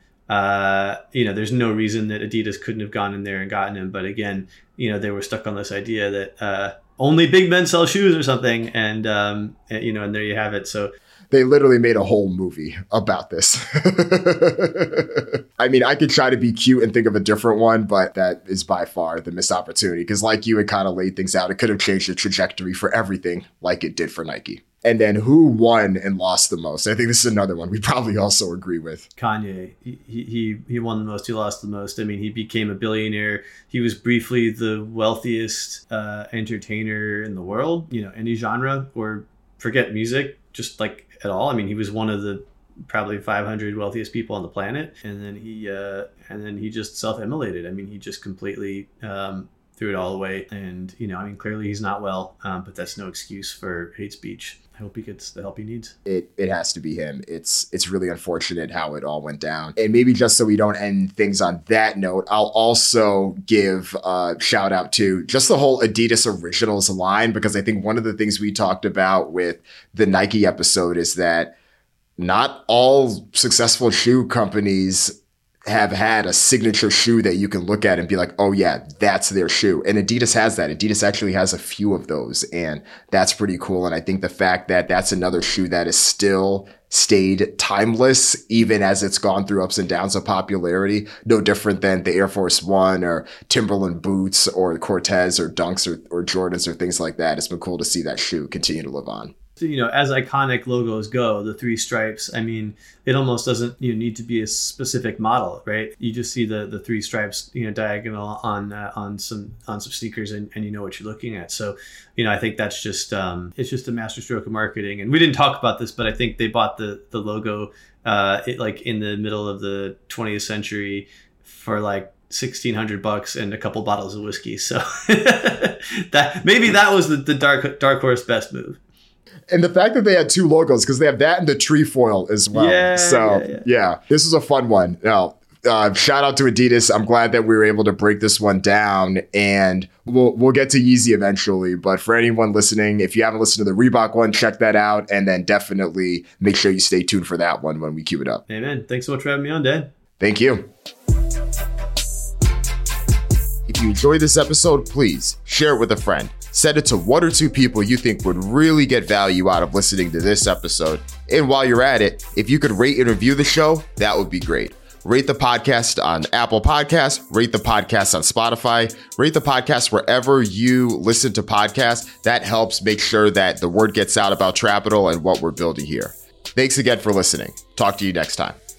Uh, you know, there's no reason that Adidas couldn't have gone in there and gotten him. But again, you know, they were stuck on this idea that uh, only big men sell shoes or something. And, um, and, you know, and there you have it. So they literally made a whole movie about this. I mean, I could try to be cute and think of a different one, but that is by far the missed opportunity. Because like you had kind of laid things out, it could have changed the trajectory for everything like it did for Nike. And then who won and lost the most? I think this is another one we probably also agree with. Kanye. He he he won the most. He lost the most. I mean, he became a billionaire. He was briefly the wealthiest uh, entertainer in the world. You know, any genre, or forget music, just like at all. I mean, he was one of the probably five hundred wealthiest people on the planet. And then he uh, and then he just self-immolated. I mean, he just completely um, threw it all away. And, you know, I mean, clearly he's not well, um, but that's no excuse for hate speech. I hope he gets the help he needs. It it has to be him. It's it's really unfortunate how it all went down. And maybe just so we don't end things on that note, I'll also give a shout out to just the whole Adidas Originals line, because I think one of the things we talked about with the Nike episode is that not all successful shoe companies have had a signature shoe that you can look at and be like, oh yeah, that's their shoe. And Adidas has that. Adidas actually has a few of those, and that's pretty cool. And I think the fact that that's another shoe that is still stayed timeless, even as it's gone through ups and downs of popularity, no different than the Air Force One or Timberland boots or Cortez or Dunks or, or Jordans or things like that. It's been cool to see that shoe continue to live on. You know, as iconic logos go, the three stripes, I mean, it almost doesn't you know, need to be a specific model, right? You just see the the three stripes, you know, diagonal on uh, on some on some sneakers, and, and you know what you're looking at. So, you know, I think that's just um, it's just a masterstroke of marketing. And we didn't talk about this, but I think they bought the the logo uh, it, like in the middle of the twentieth century for like sixteen hundred bucks and a couple bottles of whiskey. So that maybe that was the, the dark dark horse best move. And the fact that they had two logos, because they have that and the trefoil as well. Yeah, so, yeah, yeah. yeah, this is a fun one. Now, uh, shout out to Adidas. I'm glad that we were able to break this one down, and we'll we'll get to Yeezy eventually. But for anyone listening, if you haven't listened to the Reebok one, check that out, and then definitely make sure you stay tuned for that one when we queue it up. Amen. Thanks so much for having me on, Dan. Thank you. If you enjoyed this episode, please share it with a friend. Send it to one or two people you think would really get value out of listening to this episode. And while you're at it, if you could rate and review the show, that would be great. Rate the podcast on Apple Podcasts, rate the podcast on Spotify, rate the podcast wherever you listen to podcasts. That helps make sure that the word gets out about Trapital and what we're building here. Thanks again for listening. Talk to you next time.